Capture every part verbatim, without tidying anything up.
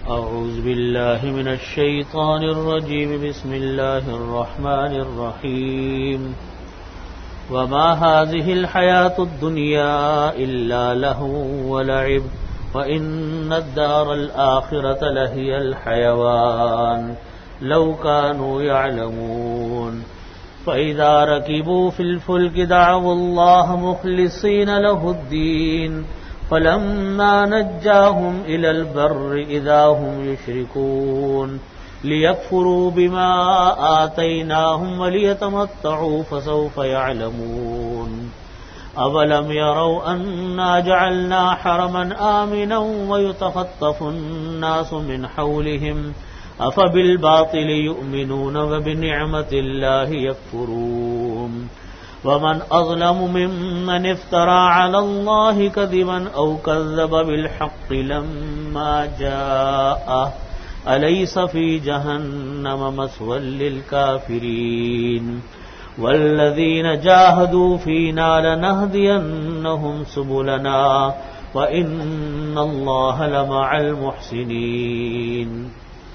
أعوذ بالله من الشيطان الرجيم بسم الله الرحمن الرحيم وما هذه الحياة الدنيا إلا لهو ولعب وإن الدار الآخرة لهي الحيوان لو كانوا يعلمون فإذا ركبوا في الفلك دعوا الله مخلصين له الدين فلما نجاهم إلى البر إذا هم يشركون ليكفروا بما آتيناهم وليتمتعوا فسوف يعلمون أولم يروا أنا جعلنا حرما آمنا ويتخطف الناس من حولهم أفبالباطل يؤمنون وبنعمة الله يكفرون ومن أظلم ممن افترى على الله كذبا أو كذب بالحق لما جاءه أليس في جهنم مثوى للكافرين والذين جاهدوا فينا لنهدينهم سبلنا وإن الله لمع المحسنين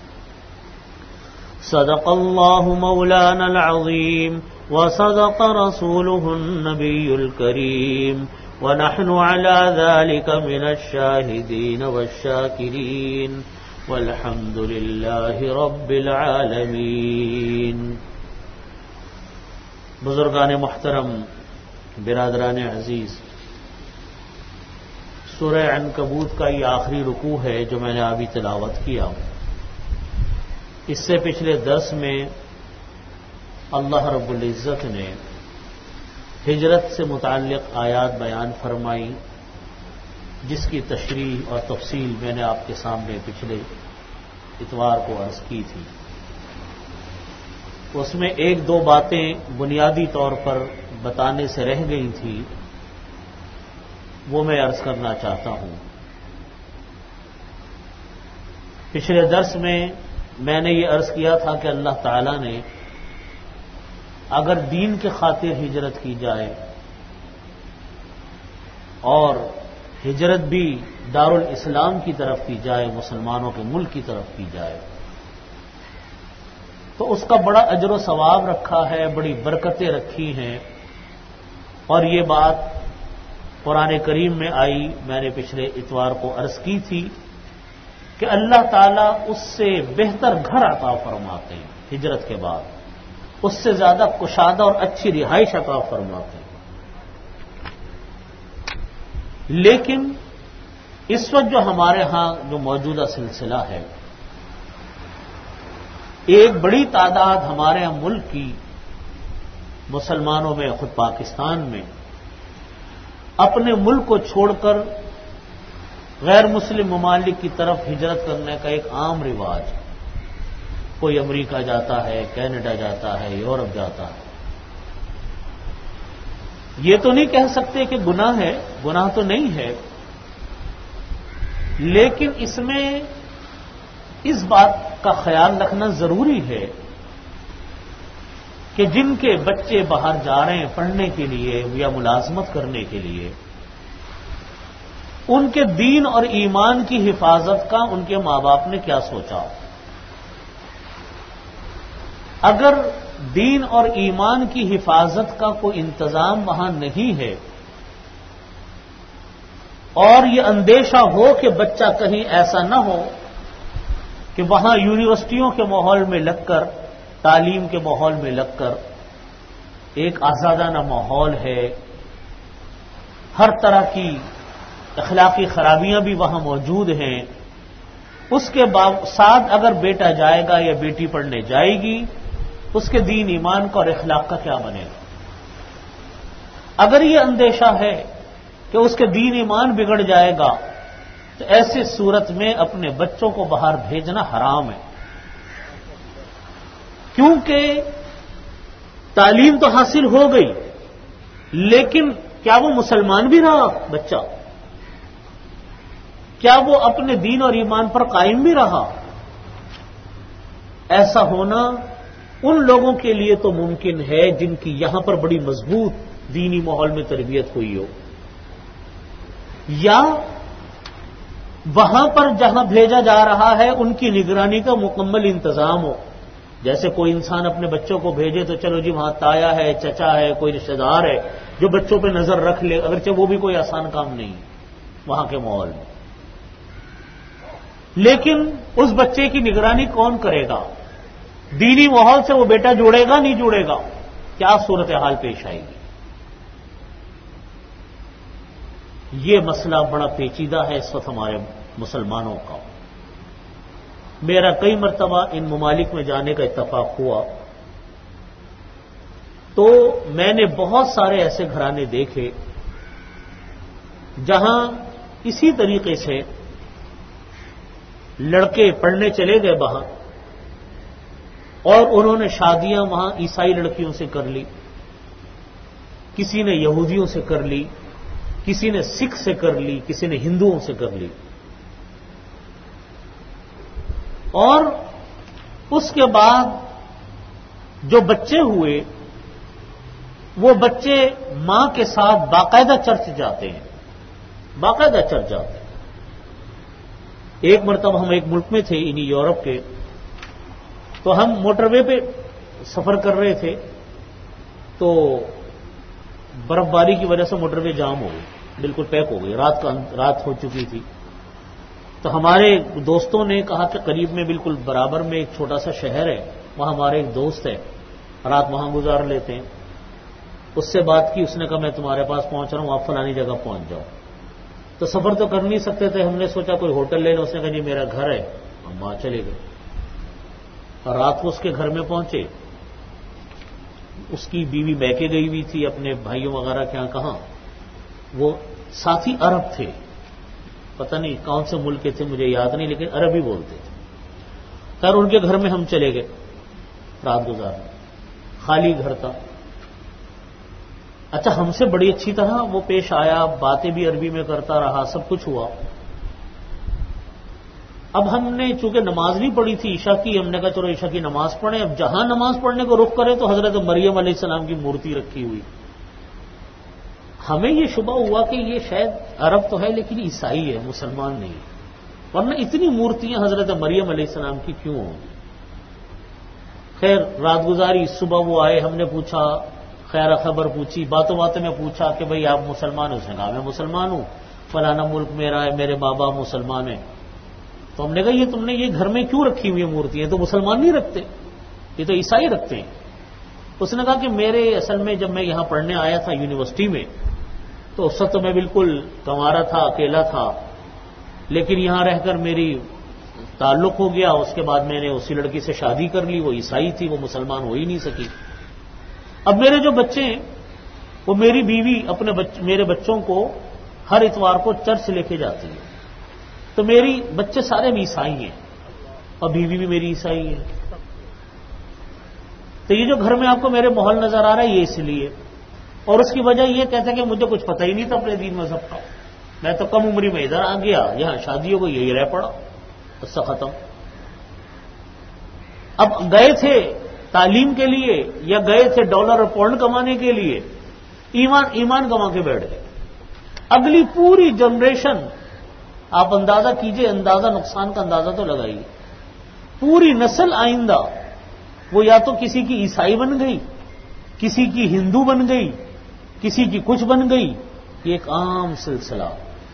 صدق الله مولانا العظيم وصدق رسوله النبي الكريم ونحن على ذلك من الشاهدين والشاكرين والحمد لله رب العالمين. بزرگان محترم، برادران عزیز، سورہ عنکبوت کا یہ آخری رکوع ہے جو میں نے ابھی تلاوت کیا. اس سے پچھلے درس میں اللہ رب العزت نے ہجرت سے متعلق آیات بیان فرمائی، جس کی تشریح اور تفصیل میں نے آپ کے سامنے پچھلے اتوار کو عرض کی تھی. اس میں ایک دو باتیں بنیادی طور پر بتانے سے رہ گئی تھی، وہ میں عرض کرنا چاہتا ہوں. پچھلے درس میں میں نے یہ عرض کیا تھا کہ اللہ تعالی نے اگر دین کے خاطر ہجرت کی جائے اور ہجرت بھی دارالاسلام کی طرف کی جائے، مسلمانوں کے ملک کی طرف کی جائے، تو اس کا بڑا اجر و ثواب رکھا ہے، بڑی برکتیں رکھی ہیں. اور یہ بات قرآن کریم میں آئی. میں نے پچھلے اتوار کو عرض کی تھی کہ اللہ تعالیٰ اس سے بہتر گھر عطا فرماتے ہیں ہجرت کے بعد، اس سے زیادہ کشادہ اور اچھی رہائش عطا فرماتے ہیں. لیکن اس وقت جو ہمارے ہاں جو موجودہ سلسلہ ہے، ایک بڑی تعداد ہمارے ہاں ملک کی مسلمانوں میں، خود پاکستان میں، اپنے ملک کو چھوڑ کر غیر مسلم ممالک کی طرف ہجرت کرنے کا ایک عام رواج. کوئی امریکہ جاتا ہے، کینیڈا جاتا ہے، یورپ جاتا ہے. یہ تو نہیں کہہ سکتے کہ گناہ ہے، گناہ تو نہیں ہے، لیکن اس میں اس بات کا خیال رکھنا ضروری ہے کہ جن کے بچے باہر جا رہے ہیں پڑھنے کے لیے یا ملازمت کرنے کے لیے، ان کے دین اور ایمان کی حفاظت کا ان کے ماں باپ نے کیا سوچا. اگر دین اور ایمان کی حفاظت کا کوئی انتظام وہاں نہیں ہے اور یہ اندیشہ ہو کہ بچہ کہیں ایسا نہ ہو کہ وہاں یونیورسٹیوں کے ماحول میں لگ کر، تعلیم کے ماحول میں لگ کر ایک آزادانہ ماحول ہے، ہر طرح کی اخلاقی خرابیاں بھی وہاں موجود ہیں، اس کے ساتھ اگر بیٹا جائے گا یا بیٹی پڑھنے جائے گی، اس کے دین ایمان کا اور اخلاق کا کیا بنے گا؟ اگر یہ اندیشہ ہے کہ اس کے دین ایمان بگڑ جائے گا تو ایسی صورت میں اپنے بچوں کو باہر بھیجنا حرام ہے. کیونکہ تعلیم تو حاصل ہو گئی، لیکن کیا وہ مسلمان بھی رہا بچہ؟ کیا وہ اپنے دین اور ایمان پر قائم بھی رہا؟ ایسا ہونا ان لوگوں کے لیے تو ممکن ہے جن کی یہاں پر بڑی مضبوط دینی ماحول میں تربیت ہوئی ہو، یا وہاں پر جہاں بھیجا جا رہا ہے ان کی نگرانی کا مکمل انتظام ہو. جیسے کوئی انسان اپنے بچوں کو بھیجے تو چلو جی وہاں تایا ہے، چچا ہے، کوئی رشتہ دار ہے جو بچوں پہ نظر رکھ لے، اگرچہ وہ بھی کوئی آسان کام نہیں وہاں کے ماحول میں. لیکن اس بچے کی نگرانی کون کرے گا؟ دینی ماحول سے وہ بیٹا جڑے گا نہیں جڑے گا؟ کیا صورتحال پیش آئے گی؟ یہ مسئلہ بڑا پیچیدہ ہے اس وقت ہمارے مسلمانوں کا. میرا کئی مرتبہ ان ممالک میں جانے کا اتفاق ہوا تو میں نے بہت سارے ایسے گھرانے دیکھے جہاں اسی طریقے سے لڑکے پڑھنے چلے گئے وہاں اور انہوں نے شادیاں وہاں عیسائی لڑکیوں سے کر لی، کسی نے یہودیوں سے کر لی، کسی نے سکھ سے کر لی، کسی نے ہندوؤں سے کر لی. اور اس کے بعد جو بچے ہوئے وہ بچے ماں کے ساتھ باقاعدہ چرچ جاتے ہیں، باقاعدہ چرچ جاتے ہیں. ایک مرتبہ ہم ایک ملک میں تھے انہی یورپ کے، تو ہم موٹر وے پہ سفر کر رہے تھے تو برف باری کی وجہ سے موٹر وے جام ہو گئی، بالکل پیک ہو گئی، رات کا رات ہو چکی تھی. تو ہمارے دوستوں نے کہا کہ قریب میں بالکل برابر میں ایک چھوٹا سا شہر ہے، وہاں ہمارے ایک دوست ہے، رات وہاں گزار لیتے ہیں. اس سے بات کی، اس نے کہا میں تمہارے پاس پہنچ رہا ہوں، آپ فلانی جگہ پہنچ جاؤ. تو سفر تو کر نہیں سکتے تھے، ہم نے سوچا کوئی ہوٹل لے لو. اس نے کہا جی میرا گھر ہے، ہم وہاں چلے گئے اور رات کو اس کے گھر میں پہنچے. اس کی بیوی بیکے گئی ہوئی تھی اپنے بھائیوں وغیرہ کے ہاں. کہاں وہ ساتھی عرب تھے، پتہ نہیں کون سے ملک کے تھے مجھے یاد نہیں، لیکن عربی بولتے تھے. خیر ان کے گھر میں ہم چلے گئے رات گزارنے، خالی گھر تھا. اچھا ہم سے بڑی اچھی طرح وہ پیش آیا، باتیں بھی عربی میں کرتا رہا، سب کچھ ہوا. اب ہم نے چونکہ نماز نہیں پڑھی تھی عشاء کی، ہم نے کہا چلو عشاء کی نماز پڑھیں. اب جہاں نماز پڑھنے کو رخ کرے تو حضرت مریم علیہ السلام کی مورتی رکھی ہوئی. ہمیں یہ شبہ ہوا کہ یہ شاید عرب تو ہے لیکن عیسائی ہے، مسلمان نہیں، ورنہ اتنی مورتیاں حضرت مریم علیہ السلام کی کیوں ہوں گی؟ خیر رات گزاری، صبح وہ آئے، ہم نے پوچھا، خیر خبر پوچھی، باتوں باتوں میں پوچھا کہ بھئی آپ مسلمان ہو؟ اس نے کہا میں مسلمان ہوں، فلانا ملک میرا ہے، میرے ماں باپ مسلمان ہیں. تو ہم نے کہا یہ تم نے یہ گھر میں کیوں رکھی ہوئی مورتیاں؟ تو مسلمان نہیں رکھتے، یہ تو عیسائی رکھتے ہیں. اس نے کہا کہ میرے اصل میں جب میں یہاں پڑھنے آیا تھا یونیورسٹی میں تو اس وقت میں بالکل کنوارا تھا، اکیلا تھا، لیکن یہاں رہ کر میری تعلق ہو گیا. اس کے بعد میں نے اسی لڑکی سے شادی کر لی، وہ عیسائی تھی، وہ مسلمان ہو ہی نہیں سکی. اب میرے جو بچے ہیں وہ میری بیوی اپنے بچ, میرے بچوں کو ہر اتوار کو چرچ لے کے جاتی ہے، تو میری بچے سارے بھی عیسائی ہیں اور بیوی بھی میری عیسائی ہے. تو یہ جو گھر میں آپ کو میرے ماحول نظر آ رہا ہے یہ اس لیے، اور اس کی وجہ یہ کہتے ہیں کہ مجھے کچھ پتہ ہی نہیں تھا اپنے دین مذہب کا، میں تو کم عمری میں ادھر آ گیا، یہاں شادیوں کو یہی رہ پڑا، اس سے ختم. اب گئے تھے تعلیم کے لیے یا گئے تھے ڈالر اور پاؤنڈ کمانے کے لیے؟ ایمان ایمان کما کے بیٹھ گئے. اگلی پوری جنریشن آپ اندازہ کیجئے، اندازہ نقصان کا اندازہ تو لگائیے. پوری نسل آئندہ وہ یا تو کسی کی عیسائی بن گئی، کسی کی ہندو بن گئی، کسی کی کچھ بن گئی. یہ ایک عام سلسلہ.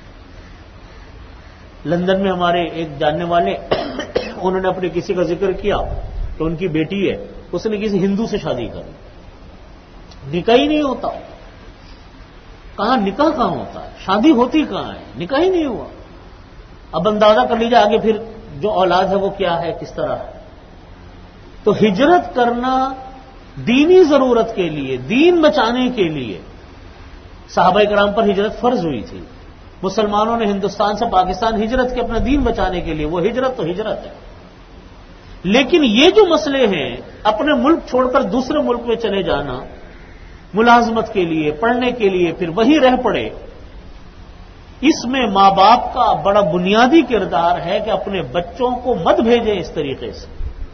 لندن میں ہمارے ایک جاننے والے انہوں نے اپنے کسی کا ذکر کیا کہ ان کی بیٹی ہے، اس نے کسی ہندو سے شادی کر لی. نکاح ہی نہیں ہوتا. کہاں نکاح کہاں ہوتا ہے؟ شادی ہوتی کہاں ہے؟ نکاح ہی نہیں ہوا. اب اندازہ کر لیجیے آگے پھر جو اولاد ہے وہ کیا ہے، کس طرح ہے. تو ہجرت کرنا دینی ضرورت کے لیے، دین بچانے کے لیے صحابہ کرام پر ہجرت فرض ہوئی تھی. مسلمانوں نے ہندوستان سے پاکستان ہجرت کی اپنا دین بچانے کے لیے، وہ ہجرت تو ہجرت ہے. لیکن یہ جو مسئلے ہیں اپنے ملک چھوڑ کر دوسرے ملک میں چلے جانا ملازمت کے لیے، پڑھنے کے لیے، پھر وہی رہ پڑے، اس میں ماں باپ کا بڑا بنیادی کردار ہے کہ اپنے بچوں کو مت بھیجیں اس طریقے سے.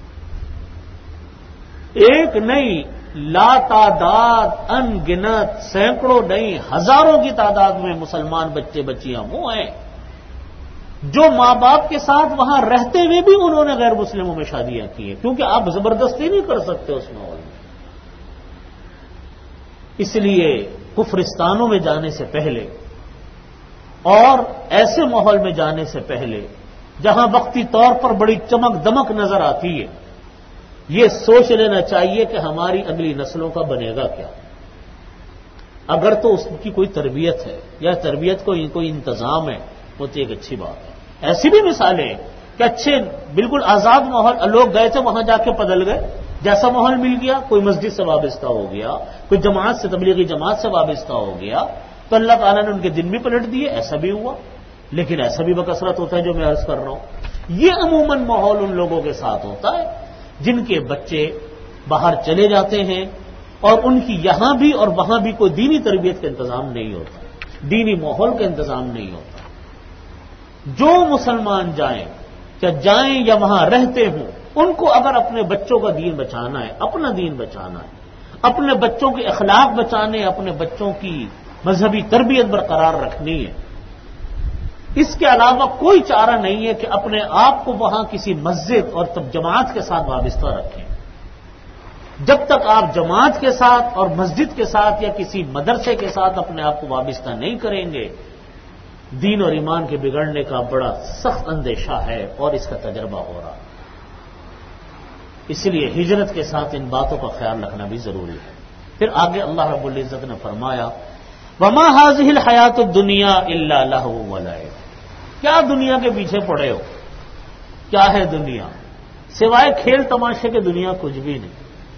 ایک نہیں، لا تعداد ان گنت سینکڑوں نہیں ہزاروں کی تعداد میں مسلمان بچے بچیاں وہ ہیں جو ماں باپ کے ساتھ وہاں رہتے ہوئے بھی انہوں نے غیر مسلموں میں شادیاں کی ہیں، کیونکہ آپ زبردستی نہیں کر سکتے اس ماحول میں۔ اس لیے کفرستانوں میں جانے سے پہلے اور ایسے ماحول میں جانے سے پہلے جہاں وقتی طور پر بڑی چمک دمک نظر آتی ہے، یہ سوچ لینا چاہیے کہ ہماری اگلی نسلوں کا بنے گا کیا۔ اگر تو اس کی کوئی تربیت ہے یا تربیت کو کوئی انتظام ہے وہ تو ایک اچھی بات ہے۔ ایسی بھی مثالیں ہیں کہ اچھے بالکل آزاد ماحول، لوگ گئے تھے وہاں جا کے بدل گئے، جیسا ماحول مل گیا، کوئی مسجد سے وابستہ ہو گیا، کوئی جماعت سے تبلیغی جماعت سے وابستہ ہو گیا، تو اللہ تعالیٰ نے ان کے دن بھی پلٹ دیے، ایسا بھی ہوا۔ لیکن ایسا بھی بکثرت ہوتا ہے جو میں عرض کر رہا ہوں، یہ عموماً ماحول ان لوگوں کے ساتھ ہوتا ہے جن کے بچے باہر چلے جاتے ہیں اور ان کی یہاں بھی اور وہاں بھی کوئی دینی تربیت کا انتظام نہیں ہوتا، دینی ماحول کا انتظام نہیں ہوتا۔ جو مسلمان جائیں یا جائیں یا وہاں رہتے ہوں، ان کو اگر اپنے بچوں کا دین بچانا ہے، اپنا دین بچانا ہے، اپنے بچوں کے اخلاق بچانے، اپنے بچوں کی مذہبی تربیت برقرار رکھنی ہے، اس کے علاوہ کوئی چارہ نہیں ہے کہ اپنے آپ کو وہاں کسی مسجد اور تب جماعت کے ساتھ وابستہ رکھیں۔ جب تک آپ جماعت کے ساتھ اور مسجد کے ساتھ یا کسی مدرسے کے ساتھ اپنے آپ کو وابستہ نہیں کریں گے، دین اور ایمان کے بگڑنے کا بڑا سخت اندیشہ ہے اور اس کا تجربہ ہو رہا ہے۔ اس لیے ہجرت کے ساتھ ان باتوں کا خیال رکھنا بھی ضروری ہے۔ پھر آگے اللہ رب العزت نے فرمایا وما هذه الحیات الدنیا الا لهو ولعب، کیا دنیا کے پیچھے پڑے ہو؟ کیا ہے دنیا؟ سوائے کھیل تماشے کے دنیا کچھ بھی نہیں۔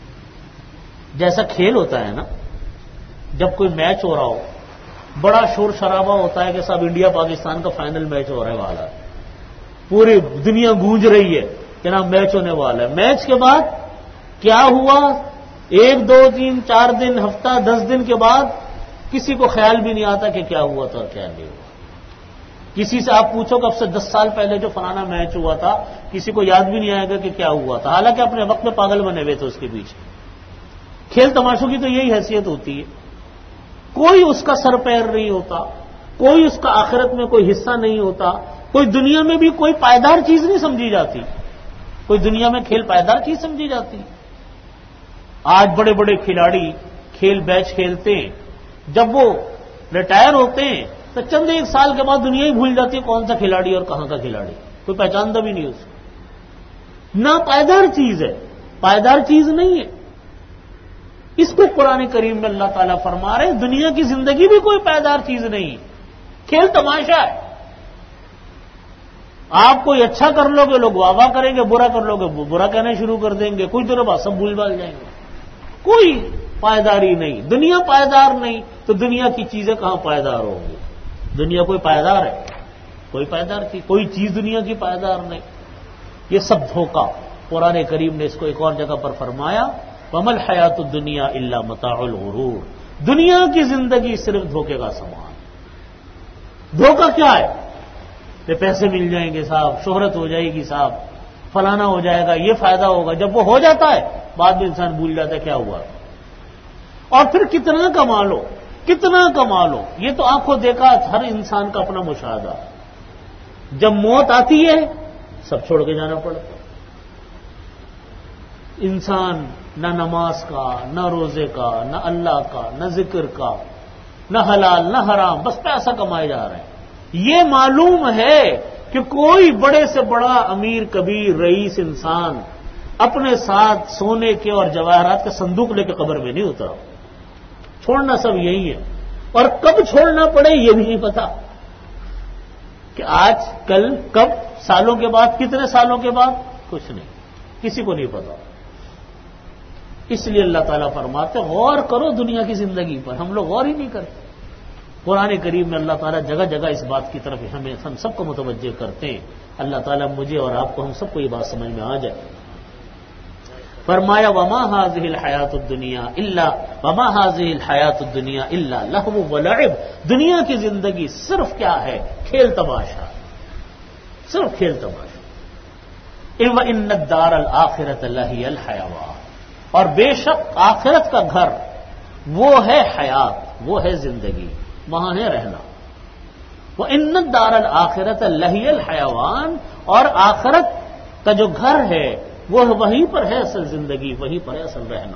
جیسا کھیل ہوتا ہے نا، جب کوئی میچ ہو رہا ہو، بڑا شور شرابہ ہوتا ہے کہ صاحب انڈیا پاکستان کا فائنل میچ ہو رہے والا ہے، پوری دنیا گونج رہی ہے کہ نا میچ ہونے والا ہے۔ میچ کے بعد کیا ہوا؟ ایک دو تین چار دن، ہفتہ، دس دن کے بعد کسی کو خیال بھی نہیں آتا کہ کیا ہوا تھا اور کیا نہیں ہوا۔ کسی سے آپ پوچھو کہ اب سے دس سال پہلے جو فلانا میچ ہوا تھا، کسی کو یاد بھی نہیں آئے گا کہ کیا ہوا تھا، حالانکہ اپنے وقت میں پاگل بنے ہوئے تھے اس کے پیچھے۔ کھیل تماشوں کی تو یہی حیثیت ہوتی ہے، کوئی اس کا سر پیر نہیں ہوتا، کوئی اس کا آخرت میں کوئی حصہ نہیں ہوتا، کوئی دنیا میں بھی کوئی پائیدار چیز نہیں سمجھی جاتی، کوئی دنیا میں کھیل پائیدار چیز سمجھی جاتی۔ آج بڑے بڑے کھلاڑی کھیل بیچ کھیلتے ہیں، جب وہ ریٹائر ہوتے ہیں تو چند ایک سال کے بعد دنیا ہی بھول جاتی ہے کون سا کھلاڑی اور کہاں کا کھلاڑی، کوئی پہچانتا بھی نہیں اس کو۔ نہ پائیدار چیز ہے، پائیدار چیز نہیں ہے۔ اس کو قرآن کریم میں اللہ تعالیٰ فرما رہے ہیں دنیا کی زندگی بھی کوئی پائیدار چیز نہیں، کھیل تماشا ہے۔ آپ کوئی اچھا کر لو گے لوگ واہ واہ کریں گے، برا کر لو گے وہ برا کہنا شروع کر دیں گے، کچھ دنوں بعد سب بھول بھال جائیں گے۔ کوئی پائیداری نہیں، دنیا پائیدار نہیں تو دنیا کی چیزیں کہاں پائیدار ہوگی؟ دنیا کوئی پائیدار ہے؟ کوئی پائیدار چیز، کوئی چیز دنیا کی پائیدار نہیں۔ یہ سب دھوکہ، قرآن کریم نے اس کو ایک اور جگہ پر فرمایا وَمَا الْحَيَاةُ الدُّنْيَا إِلَّا مَتَاعُ الْغُرُورِ، دنیا کی زندگی صرف دھوکے کا سامان۔ دھوکہ کیا ہے؟ کہ پیسے مل جائیں گے صاحب، شہرت ہو جائے گی صاحب، فلانا ہو جائے گا، یہ فائدہ ہوگا۔ جب وہ ہو جاتا ہے بعد میں انسان بھول جاتا ہے کیا ہوا، اور پھر کتنا کما لو کتنا کما لو، یہ تو آنکھوں دیکھا ہر انسان کا اپنا مشاہدہ۔ جب موت آتی ہے سب چھوڑ کے جانا پڑتا، انسان نہ نماز کا، نہ روزے کا، نہ اللہ کا، نہ ذکر کا، نہ حلال نہ حرام، بس پیسہ کمائے جا رہے ہیں۔ یہ معلوم ہے کہ کوئی بڑے سے بڑا امیر کبیر رئیس انسان اپنے ساتھ سونے کے اور جواہرات کا صندوق لے کے قبر میں نہیں اترا، چھوڑنا سب یہی ہے، اور کب چھوڑنا پڑے یہ بھی نہیں پتا کہ آج کل کب، سالوں کے بعد، کتنے سالوں کے بعد، کچھ نہیں، کسی کو نہیں پتا۔ اس لیے اللہ تعالیٰ فرماتے غور کرو دنیا کی زندگی پر، ہم لوگ غور ہی نہیں کرتے۔ قرآن کریم میں اللہ تعالیٰ جگہ جگہ اس بات کی طرف ہمیں ہم سب کو متوجہ کرتے ہیں۔ اللہ تعالیٰ مجھے اور آپ کو ہم سب کو یہ بات سمجھ میں آ جائے۔ فرمایا وما هذه الحیات الدنیا الا وما هذه الحیات الدنیا الا لهو ولعب، دنیا کی زندگی صرف کیا ہے؟ کھیل تماشا، صرف کھیل تماشا۔ وان الدار الاخرۃ لہی الحیوان، اور بے شک آخرت کا گھر وہ ہے حیات، وہ ہے زندگی، وہاں ہے رہنا۔ وَإِنَّ الدَّارَ الْآخِرَةَ لَهِيَ الْحَيَوَانُ، اور آخرت کا جو گھر ہے وہ وہیں پر ہے اصل زندگی، وہیں پر ہے اصل رہنا۔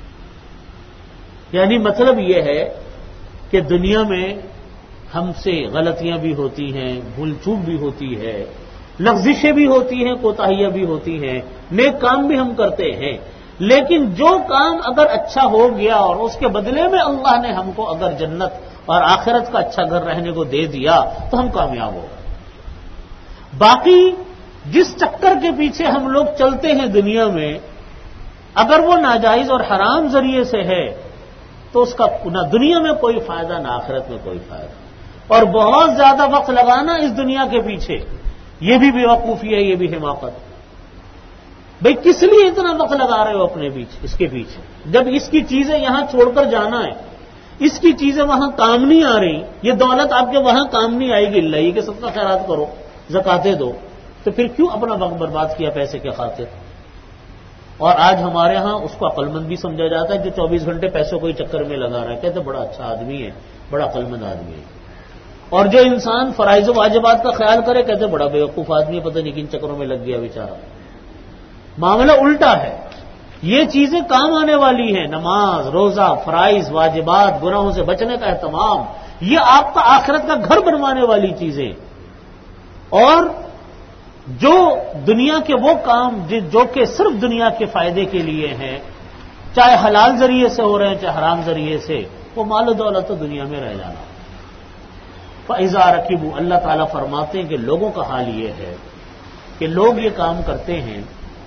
یعنی مطلب یہ ہے کہ دنیا میں ہم سے غلطیاں بھی ہوتی ہیں، بھول چوک بھی ہوتی ہے، لغزشیں بھی ہوتی ہیں، کوتاہیاں بھی ہوتی ہیں، نیک کام بھی ہم کرتے ہیں، لیکن جو کام اگر اچھا ہو گیا اور اس کے بدلے میں اللہ نے ہم کو اگر جنت اور آخرت کا اچھا گھر رہنے کو دے دیا تو ہم کامیاب ہو گئے۔ باقی جس چکر کے پیچھے ہم لوگ چلتے ہیں دنیا میں، اگر وہ ناجائز اور حرام ذریعے سے ہے تو اس کا نہ دنیا میں کوئی فائدہ نہ آخرت میں کوئی فائدہ، اور بہت زیادہ وقت لگانا اس دنیا کے پیچھے یہ بھی بے وقوفی ہے، یہ بھی حماقت۔ بھئی کس لیے اتنا وقت لگا رہے ہو اپنے پیچھے اس کے پیچھے، جب اس کی چیزیں یہاں چھوڑ کر جانا ہے، اس کی چیزیں وہاں کام نہیں آ رہی، یہ دولت آپ کے وہاں کام نہیں آئے گی، اللہ ہی کے صدقہ خیرات کرو، زکاتیں دو، تو پھر کیوں اپنا وقت برباد کیا پیسے کے خاطر؟ اور آج ہمارے ہاں اس کو عقل مند بھی سمجھا جاتا ہے جو چوبیس گھنٹے پیسوں کو ہی چکر میں لگا رہا ہے، کہتے بڑا اچھا آدمی ہے، بڑا عقل مند آدمی ہے۔ اور جو انسان فرائض و واجبات کا خیال کرے کہتے بڑا بیوقوف آدمی ہے، پتہ نہیں کن چکروں میں لگ گیا بیچارہ۔ معاملہ الٹا ہے، یہ چیزیں کام آنے والی ہیں، نماز، روزہ، فرائض، واجبات، گناہوں سے بچنے کا اہتمام، یہ آپ کا آخرت کا گھر بنوانے والی چیزیں۔ اور جو دنیا کے وہ کام جو کہ صرف دنیا کے فائدے کے لیے ہیں، چاہے حلال ذریعے سے ہو رہے ہیں چاہے حرام ذریعے سے، وہ مال و دولت تو دنیا میں رہ جانا۔ فَإِذَا رَكِبُوا، اللہ تعالیٰ فرماتے ہیں کہ لوگوں کا حال یہ ہے کہ لوگ یہ کام کرتے ہیں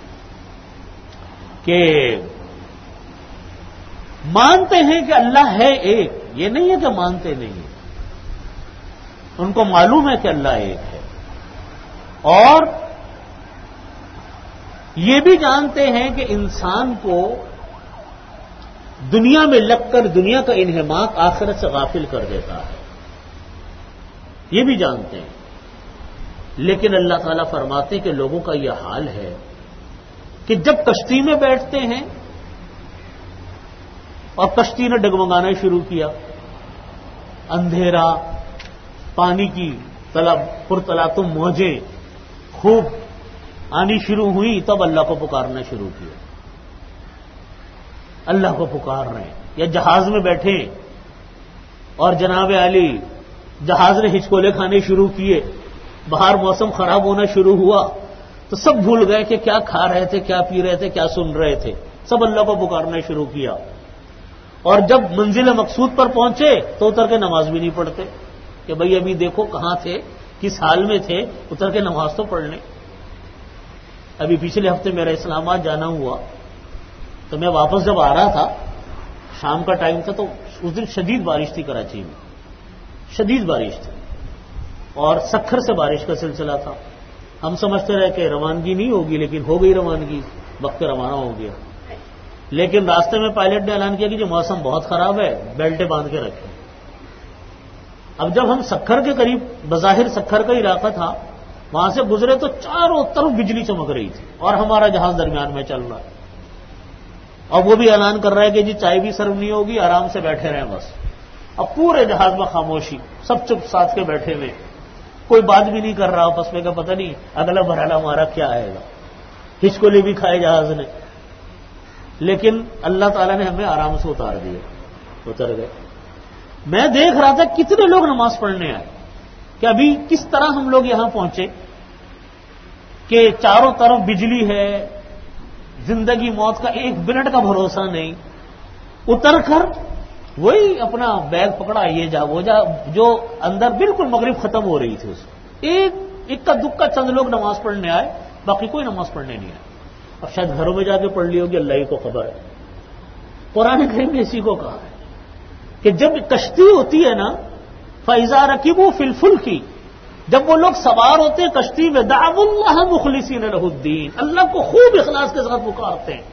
کہ مانتے ہیں کہ اللہ ہے ایک، یہ نہیں ہے کہ مانتے نہیں ہیں، ان کو معلوم ہے کہ اللہ ایک ہے، اور یہ بھی جانتے ہیں کہ انسان کو دنیا میں لگ کر دنیا کا انہماک آخرت سے غافل کر دیتا ہے، یہ بھی جانتے ہیں، لیکن اللہ تعالیٰ فرماتے ہیں کہ لوگوں کا یہ حال ہے کہ جب کشتی میں بیٹھتے ہیں اور کشتی نے ڈگمگانا شروع کیا، اندھیرا، پانی کی طلب پرتلاطم موجیں خوب آنی شروع ہوئی، تب اللہ کو پکارنا شروع کیا، اللہ کو پکار رہے ہیں۔ یا جہاز میں بیٹھے اور جناب علی جہاز نے ہچکولے کھانے شروع کیے، باہر موسم خراب ہونا شروع ہوا تو سب بھول گئے کہ کیا کھا رہے تھے، کیا پی رہے تھے، کیا سن رہے تھے، سب اللہ کو پکارنا شروع کیا، اور جب منزل مقصود پر پہنچے تو اتر کے نماز بھی نہیں پڑھتے کہ بھئی ابھی دیکھو کہاں تھے، کس حال میں تھے، اتر کے نماز تو پڑھ لیں۔ ابھی پچھلے ہفتے میرا اسلام آباد جانا ہوا تو میں واپس جب آ رہا تھا، شام کا ٹائم تھا، تو اس دن شدید بارش تھی کراچی میں، شدید بارش تھی، اور سکھر سے بارش کا سلسلہ تھا۔ ہم سمجھتے رہے کہ روانگی نہیں ہوگی، لیکن ہو گئی روانگی، وقت روانہ ہو گیا، لیکن راستے میں پائلٹ نے اعلان کیا کہ جو موسم بہت خراب ہے، بیلٹیں باندھ کے رکھیں۔ اب جب ہم سکھر کے قریب، بظاہر سکھر کا علاقہ تھا، وہاں سے گزرے تو چاروں طرف بجلی چمک رہی تھی اور ہمارا جہاز درمیان میں چل رہا ہے، اور وہ بھی اعلان کر رہا ہے کہ جی چائے بھی سرو نہیں ہوگی، آرام سے بیٹھے رہیں بس۔ اب پورے جہاز میں خاموشی، سب چپ ساتھ کے بیٹھے ہوئے، کوئی بات بھی نہیں کر رہا آپس میں کہ پتہ نہیں اگلا مرحلہ ہمارا کیا آئے گا، ہچکولے بھی کھائے جہاز نے، لیکن اللہ تعالیٰ نے ہمیں آرام سے اتار دیا، اتر گئے۔ میں دیکھ رہا تھا کتنے لوگ نماز پڑھنے آئے، کہ ابھی کس طرح ہم لوگ یہاں پہنچے کہ چاروں طرف بجلی ہے، زندگی موت کا ایک منٹ کا بھروسہ نہیں، اتر کر وہی اپنا بیگ پکڑا، یہ جا وہ جا، جو اندر بالکل مغرب ختم ہو رہی تھی، اس ایک اکا دکا چند لوگ نماز پڑھنے آئے، باقی کوئی نماز پڑھنے نہیں آئے۔ اب شاید گھروں میں جا کے پڑھ لی ہوگی، اللہ ہی کو خبر ہے۔ قرآن کریم نے اسی کو کہا ہے کہ جب کشتی ہوتی ہے نا، فَإِذَا رَكِبُوا فِي الْفُلْكِ، جب وہ لوگ سوار ہوتے ہیں کشتی میں، دعوا اللہ مخلصین لہ الدین، اللہ کو خوب اخلاص کے ساتھ پکارتے ہیں،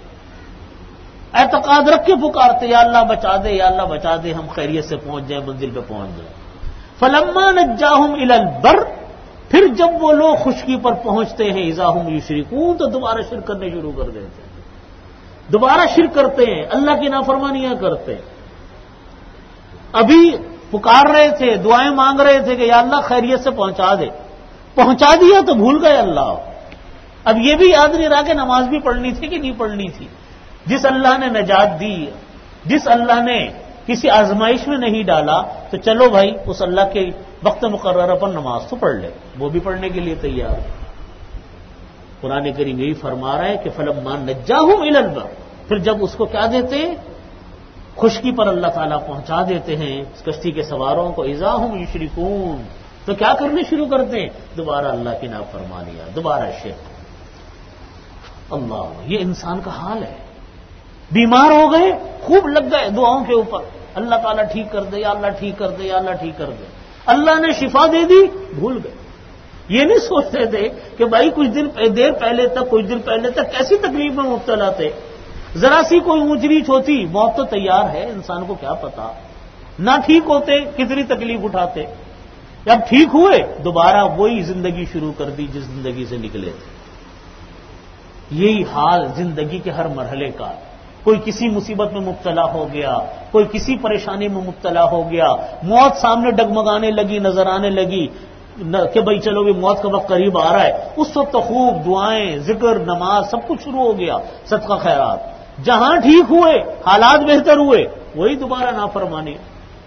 اعتقاد رکھ کے پکارتے، یا اللہ بچا دے، یا اللہ بچا دے، ہم خیریت سے پہنچ جائیں، منزل پہ پہنچ جائیں۔ فَلَمَّا نَجَّاهُمْ إِلَى الْبَرِّ، پھر جب وہ لوگ خشکی پر پہنچتے ہیں، اِذَا هُمْ يُشْرِكُونَ، تو دوبارہ شرک کرنے شروع کر دیتے ہیں، دوبارہ شرک کرتے ہیں، اللہ کی نافرمانیاں کرتے ہیں۔ ابھی پکار رہے تھے، دعائیں مانگ رہے تھے کہ یا اللہ خیریت سے پہنچا دے، پہنچا دیا تو بھول گئے اللہ۔ اب یہ بھی یاد نہیں رہا کہ نماز بھی پڑھنی تھی کہ نہیں پڑھنی تھی۔ جس اللہ نے نجات دی، جس اللہ نے کسی آزمائش میں نہیں ڈالا، تو چلو بھائی اس اللہ کے وقت مقررہ پر نماز تو پڑھ لے، وہ بھی پڑھنے کے لیے تیار ہے۔ قرآن کریم یہی فرما رہا ہے کہ فلما نجاہم الی البر، پھر جب اس کو کیا دیتے ہیں، خشکی پر اللہ تعالیٰ پہنچا دیتے ہیں اس کشتی کے سواروں کو، اذا ہم یشرکون، تو کیا کرنے شروع کرتے ہیں، دوبارہ اللہ کی نافرمانی، دوبارہ شرک۔ اللہ، یہ انسان کا حال ہے۔ بیمار ہو گئے، خوب لگ گئے دعاؤں کے اوپر، اللہ تعالیٰ ٹھیک کر دے، یا اللہ ٹھیک کر دے، یا اللہ ٹھیک کر دے، اللہ نے شفا دے دی، بھول گئے۔ یہ نہیں سوچتے تھے کہ بھائی کچھ دن دیر پہلے تک کچھ دن پہلے تک کیسی تکلیف میں مبتلا تھے، ذرا سی کوئی اونچ نیچ ہوتی موت تو تیار ہے، انسان کو کیا پتا، نہ ٹھیک ہوتے کتنی تکلیف اٹھاتے، جب ٹھیک ہوئے دوبارہ وہی زندگی شروع کر دی جس زندگی سے نکلے تھے۔ یہی حال زندگی کے ہر مرحلے کا، کوئی کسی مصیبت میں مبتلا ہو گیا، کوئی کسی پریشانی میں مبتلا ہو گیا، موت سامنے ڈگمگانے لگی، نظر آنے لگی کہ بھائی چلو بھی موت کا وقت قریب آ رہا ہے، اس وقت تو خوب دعائیں، ذکر، نماز سب کچھ شروع ہو گیا، صدقہ خیرات۔ جہاں ٹھیک ہوئے، حالات بہتر ہوئے، وہی دوبارہ نافرمانی۔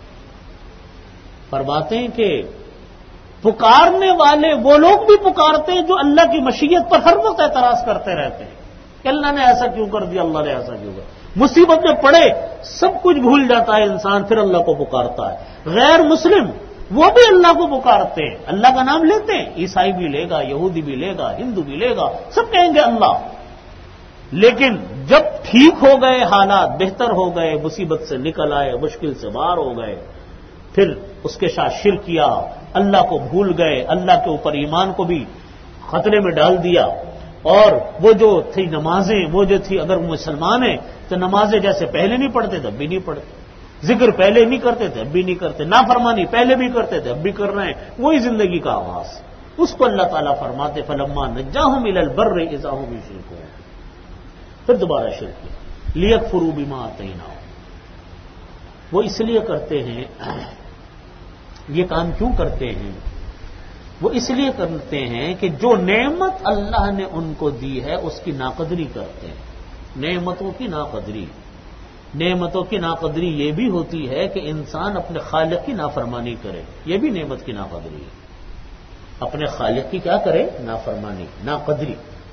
فرماتے ہیں کہ پکارنے والے وہ لوگ بھی پکارتے ہیں جو اللہ کی مشیت پر ہر وقت اعتراض کرتے رہتے ہیں کہ اللہ نے ایسا کیوں کر دیا، اللہ نے ایسا کیوں کر دیا۔ مصیبت میں پڑے سب کچھ بھول جاتا ہے انسان، پھر اللہ کو پکارتا ہے۔ غیر مسلم وہ بھی اللہ کو پکارتے ہیں، اللہ کا نام لیتے ہیں، عیسائی بھی لے گا، یہودی بھی لے گا، ہندو بھی لے گا، سب کہیں گے اللہ۔ لیکن جب ٹھیک ہو گئے، حالات بہتر ہو گئے، مصیبت سے نکل آئے، مشکل سے باہر ہو گئے، پھر اس کے ساتھ شرک کیا، اللہ کو بھول گئے، اللہ کے اوپر ایمان کو بھی خطرے میں ڈال دیا، اور وہ جو تھی نمازیں، وہ جو تھی اگر وہ مسلمان ہیں تو نمازیں جیسے پہلے نہیں پڑھتے تھے اب بھی نہیں پڑھتے، ذکر پہلے نہیں کرتے تھے اب بھی نہیں کرتے، نافرمانی پہلے بھی کرتے تھے اب بھی کر رہے ہیں، وہی زندگی کا آغاز۔ اس کو اللہ تعالیٰ فرماتے فلما نجاہم الی البر اذا ہم یشرکون، پھر دوبارہ شرک کیا، لیکفروا بما آتیناہم۔ وہ اس لیے کرتے ہیں، یہ کام کیوں کرتے ہیں؟ وہ اس لیے کرتے ہیں کہ جو نعمت اللہ نے ان کو دی ہے اس کی ناقدری کرتے ہیں۔ نعمتوں کی ناقدری، نعمتوں کی ناقدری یہ بھی ہوتی ہے کہ انسان اپنے خالق کی نافرمانی کرے، یہ بھی نعمت کی ناقدری ہے۔ اپنے خالق کی کیا کرے؟ نافرمانی، ناقدری۔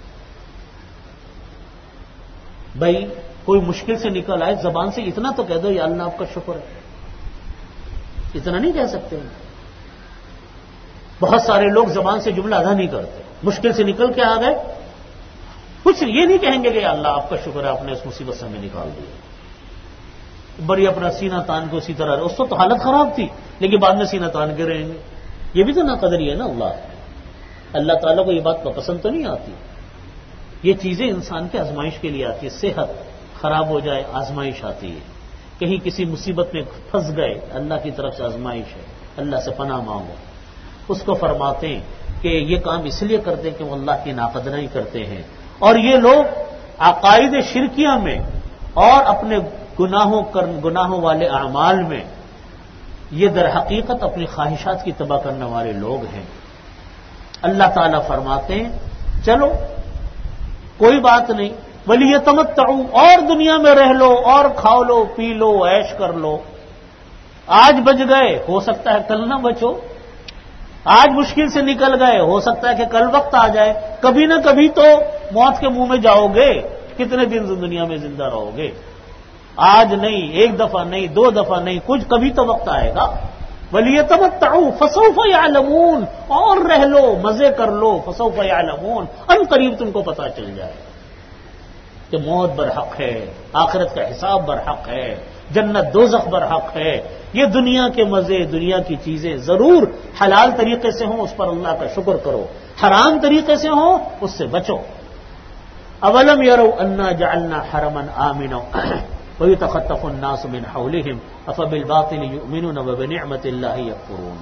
بھائی کوئی مشکل سے نکل آئے، زبان سے اتنا تو کہہ دو یا اللہ آپ کا شکر ہے، اتنا نہیں کہہ سکتے ہیں۔ بہت سارے لوگ زبان سے جملہ ادا نہیں کرتے، مشکل سے نکل کے آ گئے، کچھ یہ نہیں کہیں گے کہ اللہ آپ کا شکر ہے آپ نے اس مصیبت سے ہمیں نکال دیا، بڑی اپنا سینہ تان کو اسی طرح، اس وقت تو حالت خراب تھی لیکن بعد میں سینہ تان کے رہیں گے، یہ بھی تو ناقدری ہے نا۔ اللہ اللہ تعالیٰ کو یہ بات پسند تو نہیں آتی۔ یہ چیزیں انسان کی آزمائش کے لیے آتی ہے، صحت خراب ہو جائے آزمائش آتی ہے، کہیں کسی مصیبت میں پھنس گئے اللہ کی طرف سے آزمائش ہے، اللہ سے پناہ مانگو۔ اس کو فرماتے ہیں کہ یہ کام اس لیے کرتے ہیں کہ وہ اللہ کی ناقدری کرتے ہیں، اور یہ لوگ عقائد شرکیہ میں اور اپنے گناہوں کر گناہوں والے اعمال میں یہ در حقیقت اپنی خواہشات کی تباہ کرنے والے لوگ ہیں۔ اللہ تعالیٰ فرماتے ہیں چلو کوئی بات نہیں، وَلِيَتَمَتَّعُوا، اور دنیا میں رہ لو اور کھاؤ لو پی لو عیش کر لو، آج بچ گئے ہو سکتا ہے کل نہ بچو، آج مشکل سے نکل گئے ہو سکتا ہے کہ کل وقت آ جائے، کبھی نہ کبھی تو موت کے منہ میں جاؤ گے، کتنے دن دنیا میں زندہ رہو گے، آج نہیں، ایک دفعہ نہیں، دو دفعہ نہیں، کچھ کبھی تو وقت آئے گا۔ وَلِيَتَمَتَّعُوا فَسَوْفَ يَعْلَمُونَ، اور رہ لو مزے کر لو، فَسَوْفَ يَعْلَمُونَ، ان قریب تم کو پتہ چل جائے کہ موت برحق ہے، آخرت کا حساب برحق ہے، جنت دوزخ برحق ہے۔ یہ دنیا کے مزے، دنیا کی چیزیں ضرور حلال طریقے سے ہوں، اس پر اللہ کا شکر کرو، حرام طریقے سے ہوں اس سے بچو۔ اولم یروا انا جعلنا حرما آمنا وَيُتَخَطَّفُ النَّاسُ مِنْ حَوْلِهِمْ أَفَبِالْبَاطِلِ يُؤْمِنُونَ وَبِنِعْمَةِ اللَّهِ يَكْفُرُونَ۔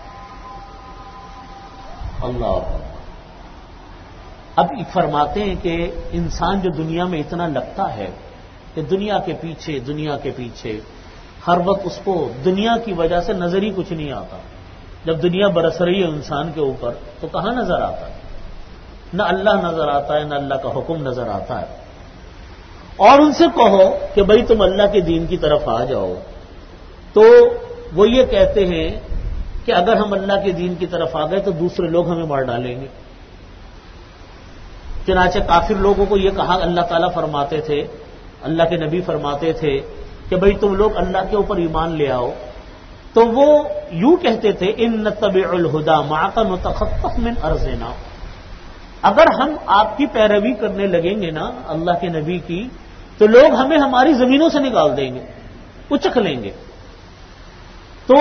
اللہ اب فرماتے ہیں کہ انسان جو دنیا میں اتنا لگتا ہے کہ دنیا کے پیچھے دنیا کے پیچھے ہر وقت اس کو دنیا کی وجہ سے نظر ہی کچھ نہیں آتا. جب دنیا برس رہی ہے انسان کے اوپر تو کہاں نظر آتا ہے؟ نہ اللہ نظر آتا ہے، نہ اللہ کا حکم نظر آتا ہے. اور ان سے کہو کہ بھئی تم اللہ کے دین کی طرف آ جاؤ، تو وہ یہ کہتے ہیں کہ اگر ہم اللہ کے دین کی طرف آ گئے تو دوسرے لوگ ہمیں مار ڈالیں گے. چنانچہ کافر لوگوں کو یہ کہا، اللہ تعالیٰ فرماتے تھے، اللہ کے نبی فرماتے تھے کہ بھئی تم لوگ اللہ کے اوپر ایمان لے آؤ. تو وہ یوں کہتے تھے، ان نتبع الہدی معک نتخطف من ارضنا، اگر ہم آپ کی پیروی کرنے لگیں گے نا اللہ کے نبی کی تو لوگ ہمیں ہماری زمینوں سے نکال دیں گے، اچک لیں گے. تو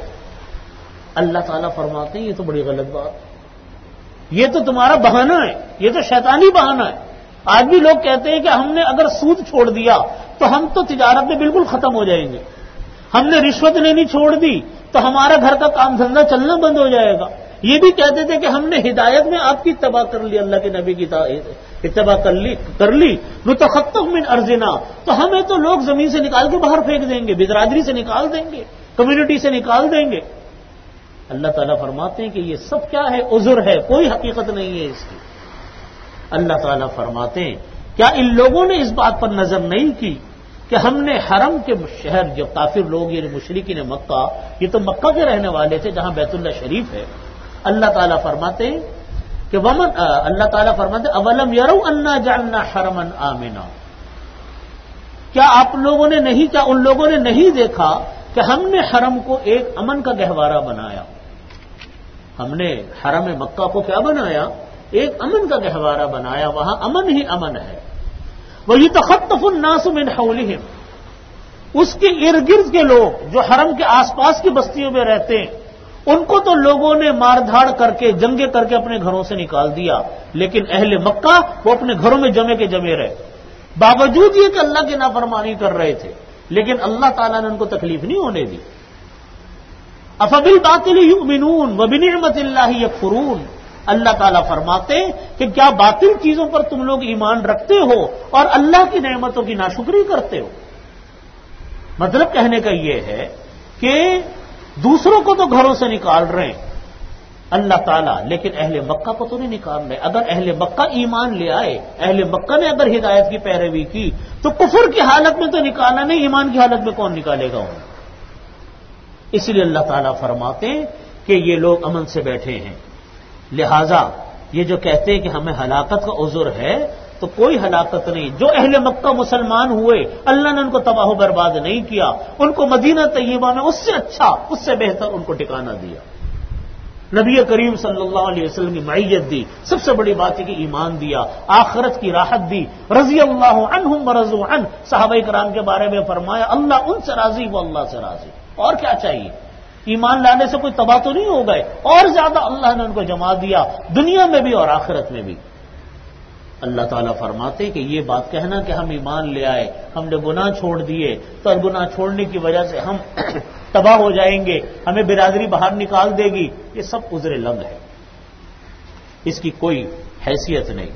اللہ تعالیٰ فرماتے ہیں یہ تو بڑی غلط بات، یہ تو تمہارا بہانہ ہے، یہ تو شیطانی بہانہ ہے. آج بھی لوگ کہتے ہیں کہ ہم نے اگر سود چھوڑ دیا تو ہم تو تجارت میں بالکل ختم ہو جائیں گے، ہم نے رشوت لینی چھوڑ دی تو ہمارا گھر کا کام دھندا چلنا بند ہو جائے گا. یہ بھی کہتے تھے کہ ہم نے ہدایت میں آپ کی اتباع کر لی، اللہ کے نبی کی اتباع کر لی کر لی نتخطف من ارضنا، تو ہمیں تو لوگ زمین سے نکال کے باہر پھینک دیں گے، برادری سے نکال دیں گے، کمیونٹی سے نکال دیں گے. اللہ تعالیٰ فرماتے ہیں کہ یہ سب کیا ہے؟ عذر ہے، کوئی حقیقت نہیں ہے اس کی. اللہ تعالیٰ فرماتے ہیں کیا ان لوگوں نے اس بات پر نظر نہیں کی کہ ہم نے حرم کے شہر، جو کافر لوگ یعنی مشرکین مکہ، یہ تو مکہ کے رہنے والے تھے جہاں بیت اللہ شریف ہے. اللہ تعالیٰ فرماتے ہیں کہ ومن اللہ تعالیٰ فرماتے اولم یروا انا جعلنا حرما آمنا، کیا آپ لوگوں نے نہیں کیا ان لوگوں نے نہیں دیکھا کہ ہم نے حرم کو ایک امن کا گہوارہ بنایا. ہم نے حرم مکہ کو کیا بنایا؟ ایک امن کا گہوارہ بنایا، وہاں امن ہی امن ہے. وَيَتَخَطَّفُ النَّاسُ مِنْ حَوْلِهِمْ، اس کے ارد گرد کے لوگ جو حرم کے آس پاس کی بستیوں میں رہتے ہیں ان کو تو لوگوں نے مار دھاڑ کر کے جنگیں کر کے اپنے گھروں سے نکال دیا، لیکن اہل مکہ وہ اپنے گھروں میں جمے کے جمے رہے، باوجود یہ کہ اللہ کی نافرمانی کر رہے تھے، لیکن اللہ تعالیٰ نے ان کو تکلیف نہیں ہونے دی. افبالباطل یؤمنون وبنعمت اللہ یکفرون، اللہ تعالیٰ فرماتے کہ کیا باطل چیزوں پر تم لوگ ایمان رکھتے ہو اور اللہ کی نعمتوں کی ناشکری کرتے ہو. مطلب کہنے کا یہ ہے کہ دوسروں کو تو گھروں سے نکال رہے ہیں اللہ تعالیٰ، لیکن اہل مکہ کو تو نہیں نکال رہے. اگر اہل مکہ ایمان لے آئے، اہل مکہ نے اگر ہدایت کی پیروی کی تو کفر کی حالت میں تو نکالا نہیں، ایمان کی حالت میں کون نکالے گا انہیں؟ اس لیے اللہ تعالیٰ فرماتے ہیں کہ یہ لوگ امن سے بیٹھے ہیں. لہذا یہ جو کہتے ہیں کہ ہمیں ہلاکت کا عذر ہے، تو کوئی ہلاکت نہیں. جو اہل مکہ مسلمان ہوئے اللہ نے ان کو تباہ و برباد نہیں کیا، ان کو مدینہ طیبہ میں اس سے اچھا، اس سے بہتر ان کو ٹھکانہ دیا. نبی کریم صلی اللہ علیہ وسلم کی معیت دی، سب سے بڑی بات ہے کہ ایمان دیا، آخرت کی راحت دی. رضی اللہ عنہم ورضوا عنہ، صحابہ کرام کے بارے میں فرمایا اللہ ان سے راضی، وہ اللہ سے راضی. اور کیا چاہیے؟ ایمان لانے سے کوئی تباہ تو نہیں ہو گئے، اور زیادہ اللہ نے ان کو جما دیا دنیا میں بھی اور آخرت میں بھی. اللہ تعالیٰ فرماتے کہ یہ بات کہنا کہ ہم ایمان لے آئے، ہم نے گناہ چھوڑ دیے تو گناہ چھوڑنے کی وجہ سے ہم تباہ ہو جائیں گے، ہمیں برادری باہر نکال دے گی، یہ سب عذر لنگ ہے، اس کی کوئی حیثیت نہیں.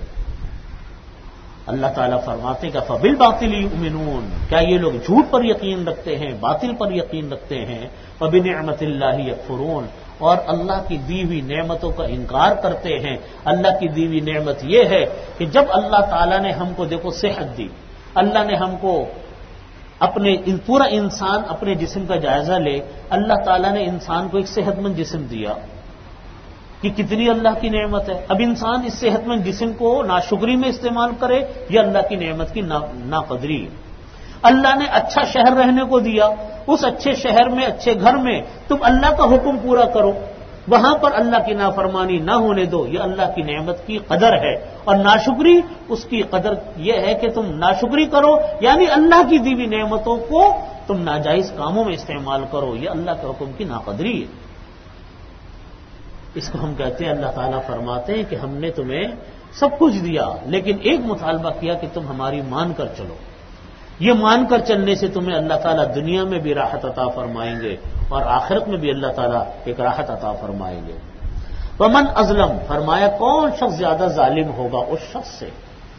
اللہ تعالیٰ فرماتے کہ فبالباطل یؤمنون، کیا یہ لوگ جھوٹ پر یقین رکھتے ہیں، باطل پر یقین رکھتے ہیں. وبنعمت اللہ یکفرون، اور اللہ کی دی ہوئی نعمتوں کا انکار کرتے ہیں. اللہ کی دی ہوئی نعمت یہ ہے کہ جب اللہ تعالیٰ نے ہم کو دیکھو صحت دی، اللہ نے ہم کو اپنے پورا انسان اپنے جسم کا جائزہ لے، اللہ تعالیٰ نے انسان کو ایک صحت مند جسم دیا کہ کتنی اللہ کی نعمت ہے. اب انسان اس صحت مند جسم کو ناشکری میں استعمال کرے یا اللہ کی نعمت کی ناقدری. اللہ نے اچھا شہر رہنے کو دیا، اس اچھے شہر میں اچھے گھر میں تم اللہ کا حکم پورا کرو، وہاں پر اللہ کی نافرمانی نہ ہونے دو، یہ اللہ کی نعمت کی قدر ہے. اور ناشکری اس کی قدر یہ ہے کہ تم ناشکری کرو، یعنی اللہ کی دی ہوئی نعمتوں کو تم ناجائز کاموں میں استعمال کرو، یہ اللہ کے حکم کی ناقدری ہے. اس کو ہم کہتے ہیں اللہ تعالیٰ فرماتے ہیں کہ ہم نے تمہیں سب کچھ دیا، لیکن ایک مطالبہ کیا کہ تم ہماری مان کر چلو. یہ مان کر چلنے سے تمہیں اللہ تعالیٰ دنیا میں بھی راحت عطا فرمائیں گے اور آخرت میں بھی اللہ تعالیٰ ایک راحت عطا فرمائیں گے. ومن ازلم، فرمایا کون شخص زیادہ ظالم ہوگا اس شخص سے،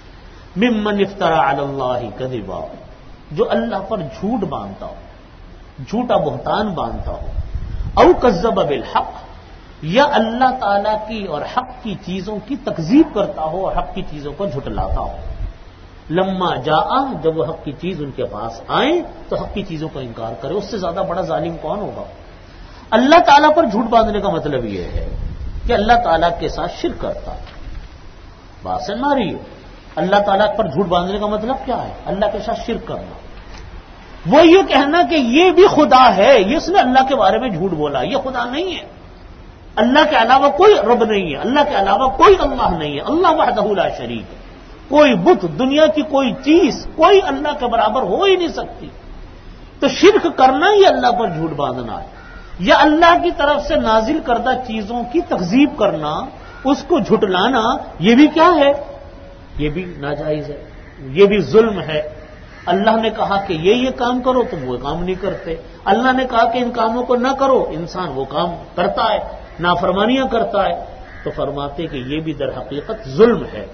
ممن افترى علی اللہ کذبا، جو اللہ پر جھوٹ باندھتا ہو. جھوٹا بہتان باندھتا ہو، او کذب بالحق، یا اللہ تعالیٰ کی اور حق کی چیزوں کی تکذیب کرتا ہو اور حق کی چیزوں کو جھٹلاتا ہو۔ لما جاء، جب وہ حق کی چیز ان کے پاس آئے تو حق کی چیزوں کا انکار کرے۔ اس سے زیادہ بڑا ظالم کون ہوگا؟ اللہ تعالیٰ پر جھوٹ باندھنے کا مطلب یہ ہے کہ اللہ تعالیٰ کے ساتھ شرک کرتا ہے۔ بات سے ماری ہے، اللہ تعالیٰ پر جھوٹ باندھنے کا مطلب کیا ہے؟ اللہ کے ساتھ شرک کرنا۔ وہ یہ کہنا کہ یہ بھی خدا ہے، یہ اس نے اللہ کے بارے میں جھوٹ بولا، یہ خدا نہیں ہے، اللہ کے علاوہ کوئی رب نہیں ہے، اللہ کے علاوہ کوئی اللہ نہیں ہے، اللہ وحدہ لا شریک ہے، کوئی بت، دنیا کی کوئی چیز کوئی اللہ کے برابر ہو ہی نہیں سکتی۔ تو شرک کرنا یہ اللہ پر جھوٹ باندھنا ہے، یا اللہ کی طرف سے نازل کردہ چیزوں کی تکذیب کرنا، اس کو جھٹلانا، یہ بھی کیا ہے؟ یہ بھی ناجائز ہے، یہ بھی ظلم ہے۔ اللہ نے کہا کہ یہ یہ کام کرو، تم وہ کام نہیں کرتے۔ اللہ نے کہا کہ ان کاموں کو نہ کرو، انسان وہ کام کرتا ہے، نافرمانیاں کرتا ہے، تو فرماتے کہ یہ بھی در حقیقت ظلم ہے۔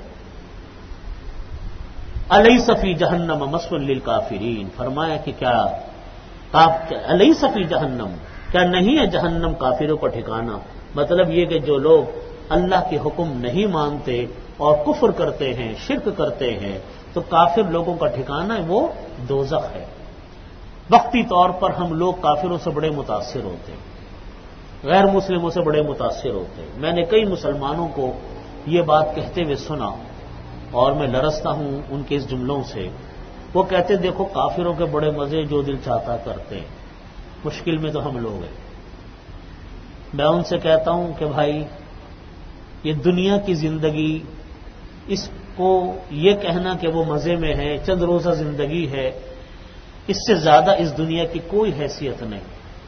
الیس فی جہنم مثوی للکافرین، فرمایا کہ کیا الیس فی جہنم، کیا نہیں ہے جہنم کافروں کا ٹھکانہ؟ مطلب یہ کہ جو لوگ اللہ کے حکم نہیں مانتے اور کفر کرتے ہیں، شرک کرتے ہیں، تو کافر لوگوں کا ٹھکانہ وہ دوزخ ہے۔ وقتی طور پر ہم لوگ کافروں سے بڑے متاثر ہوتے ہیں، غیر مسلموں سے بڑے متاثر ہوتے ہیں۔ میں نے کئی مسلمانوں کو یہ بات کہتے ہوئے سنا اور میں لرزتا ہوں ان کے اس جملوں سے۔ وہ کہتے دیکھو کافروں کے بڑے مزے جو دل چاہتا کرتے ہیں، مشکل میں تو ہم لوگ ہیں۔ میں ان سے کہتا ہوں کہ بھائی یہ دنیا کی زندگی، اس کو یہ کہنا کہ وہ مزے میں ہے، چند روزہ زندگی ہے، اس سے زیادہ اس دنیا کی کوئی حیثیت نہیں۔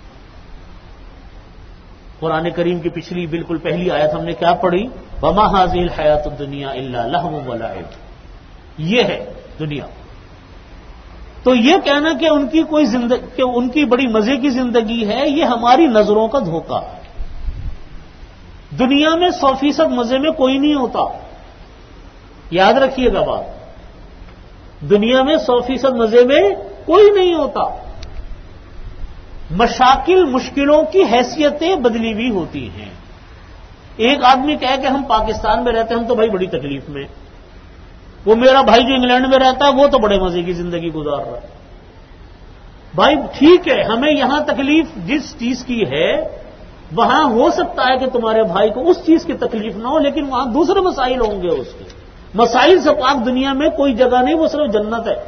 قرآن کریم کی پچھلی بالکل پہلی آیت ہم نے کیا پڑھی؟ وما هذه الحیات الدنیا الا لہو ولعب، یہ ہے دنیا۔ تو یہ کہنا کہ ان کی کوئی زندگی، کہ ان کی بڑی مزے کی زندگی ہے، یہ ہماری نظروں کا دھوکہ ہے۔ دنیا میں سو فیصد مزے میں کوئی نہیں ہوتا، یاد رکھیے گا بات، دنیا میں سو فیصد مزے میں کوئی نہیں ہوتا۔ مشاکل، مشکلوں کی حیثیتیں بدلی ہوئی ہوتی ہیں۔ ایک آدمی کہے کہ ہم پاکستان میں رہتے ہیں، ہم تو بھائی بڑی تکلیف میں، وہ میرا بھائی جو انگلینڈ میں رہتا ہے وہ تو بڑے مزے کی زندگی گزار رہا ہے۔ بھائی ٹھیک ہے، ہمیں یہاں تکلیف جس چیز کی ہے وہاں ہو سکتا ہے کہ تمہارے بھائی کو اس چیز کی تکلیف نہ ہو، لیکن وہاں دوسرے مسائل ہوں گے اس کے۔ مسائل سے پاک دنیا میں کوئی جگہ نہیں، وہ صرف جنت ہے۔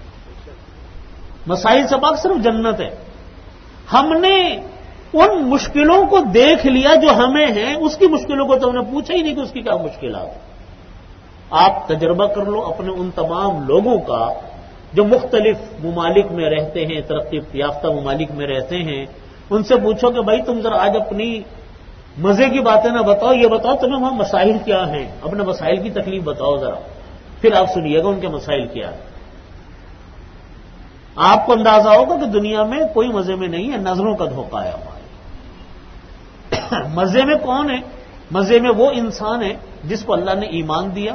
مسائل سے پاک صرف جنت ہے۔ ہم نے ان مشکلوں کو دیکھ لیا جو ہمیں ہیں، اس کی مشکلوں کو تو ہم نے پوچھا ہی نہیں کہ اس کی کیا مشکلات ہیں۔ آپ تجربہ کر لو اپنے ان تمام لوگوں کا جو مختلف ممالک میں رہتے ہیں، ترقی یافتہ ممالک میں رہتے ہیں، ان سے پوچھو کہ بھائی تم ذرا آج اپنی مزے کی باتیں نہ بتاؤ، یہ بتاؤ تمہیں وہاں مسائل کیا ہیں، اپنے مسائل کی تکلیف بتاؤ ذرا، پھر آپ سنیے گا ان کے مسائل کیا ہے۔ آپ کو اندازہ ہوگا کہ دنیا میں کوئی مزے میں نہیں ہے، نظروں کا دھوکہ ہے ہمارے۔ مزے میں کون ہے؟ مزے میں وہ انسان ہے جس کو اللہ نے ایمان دیا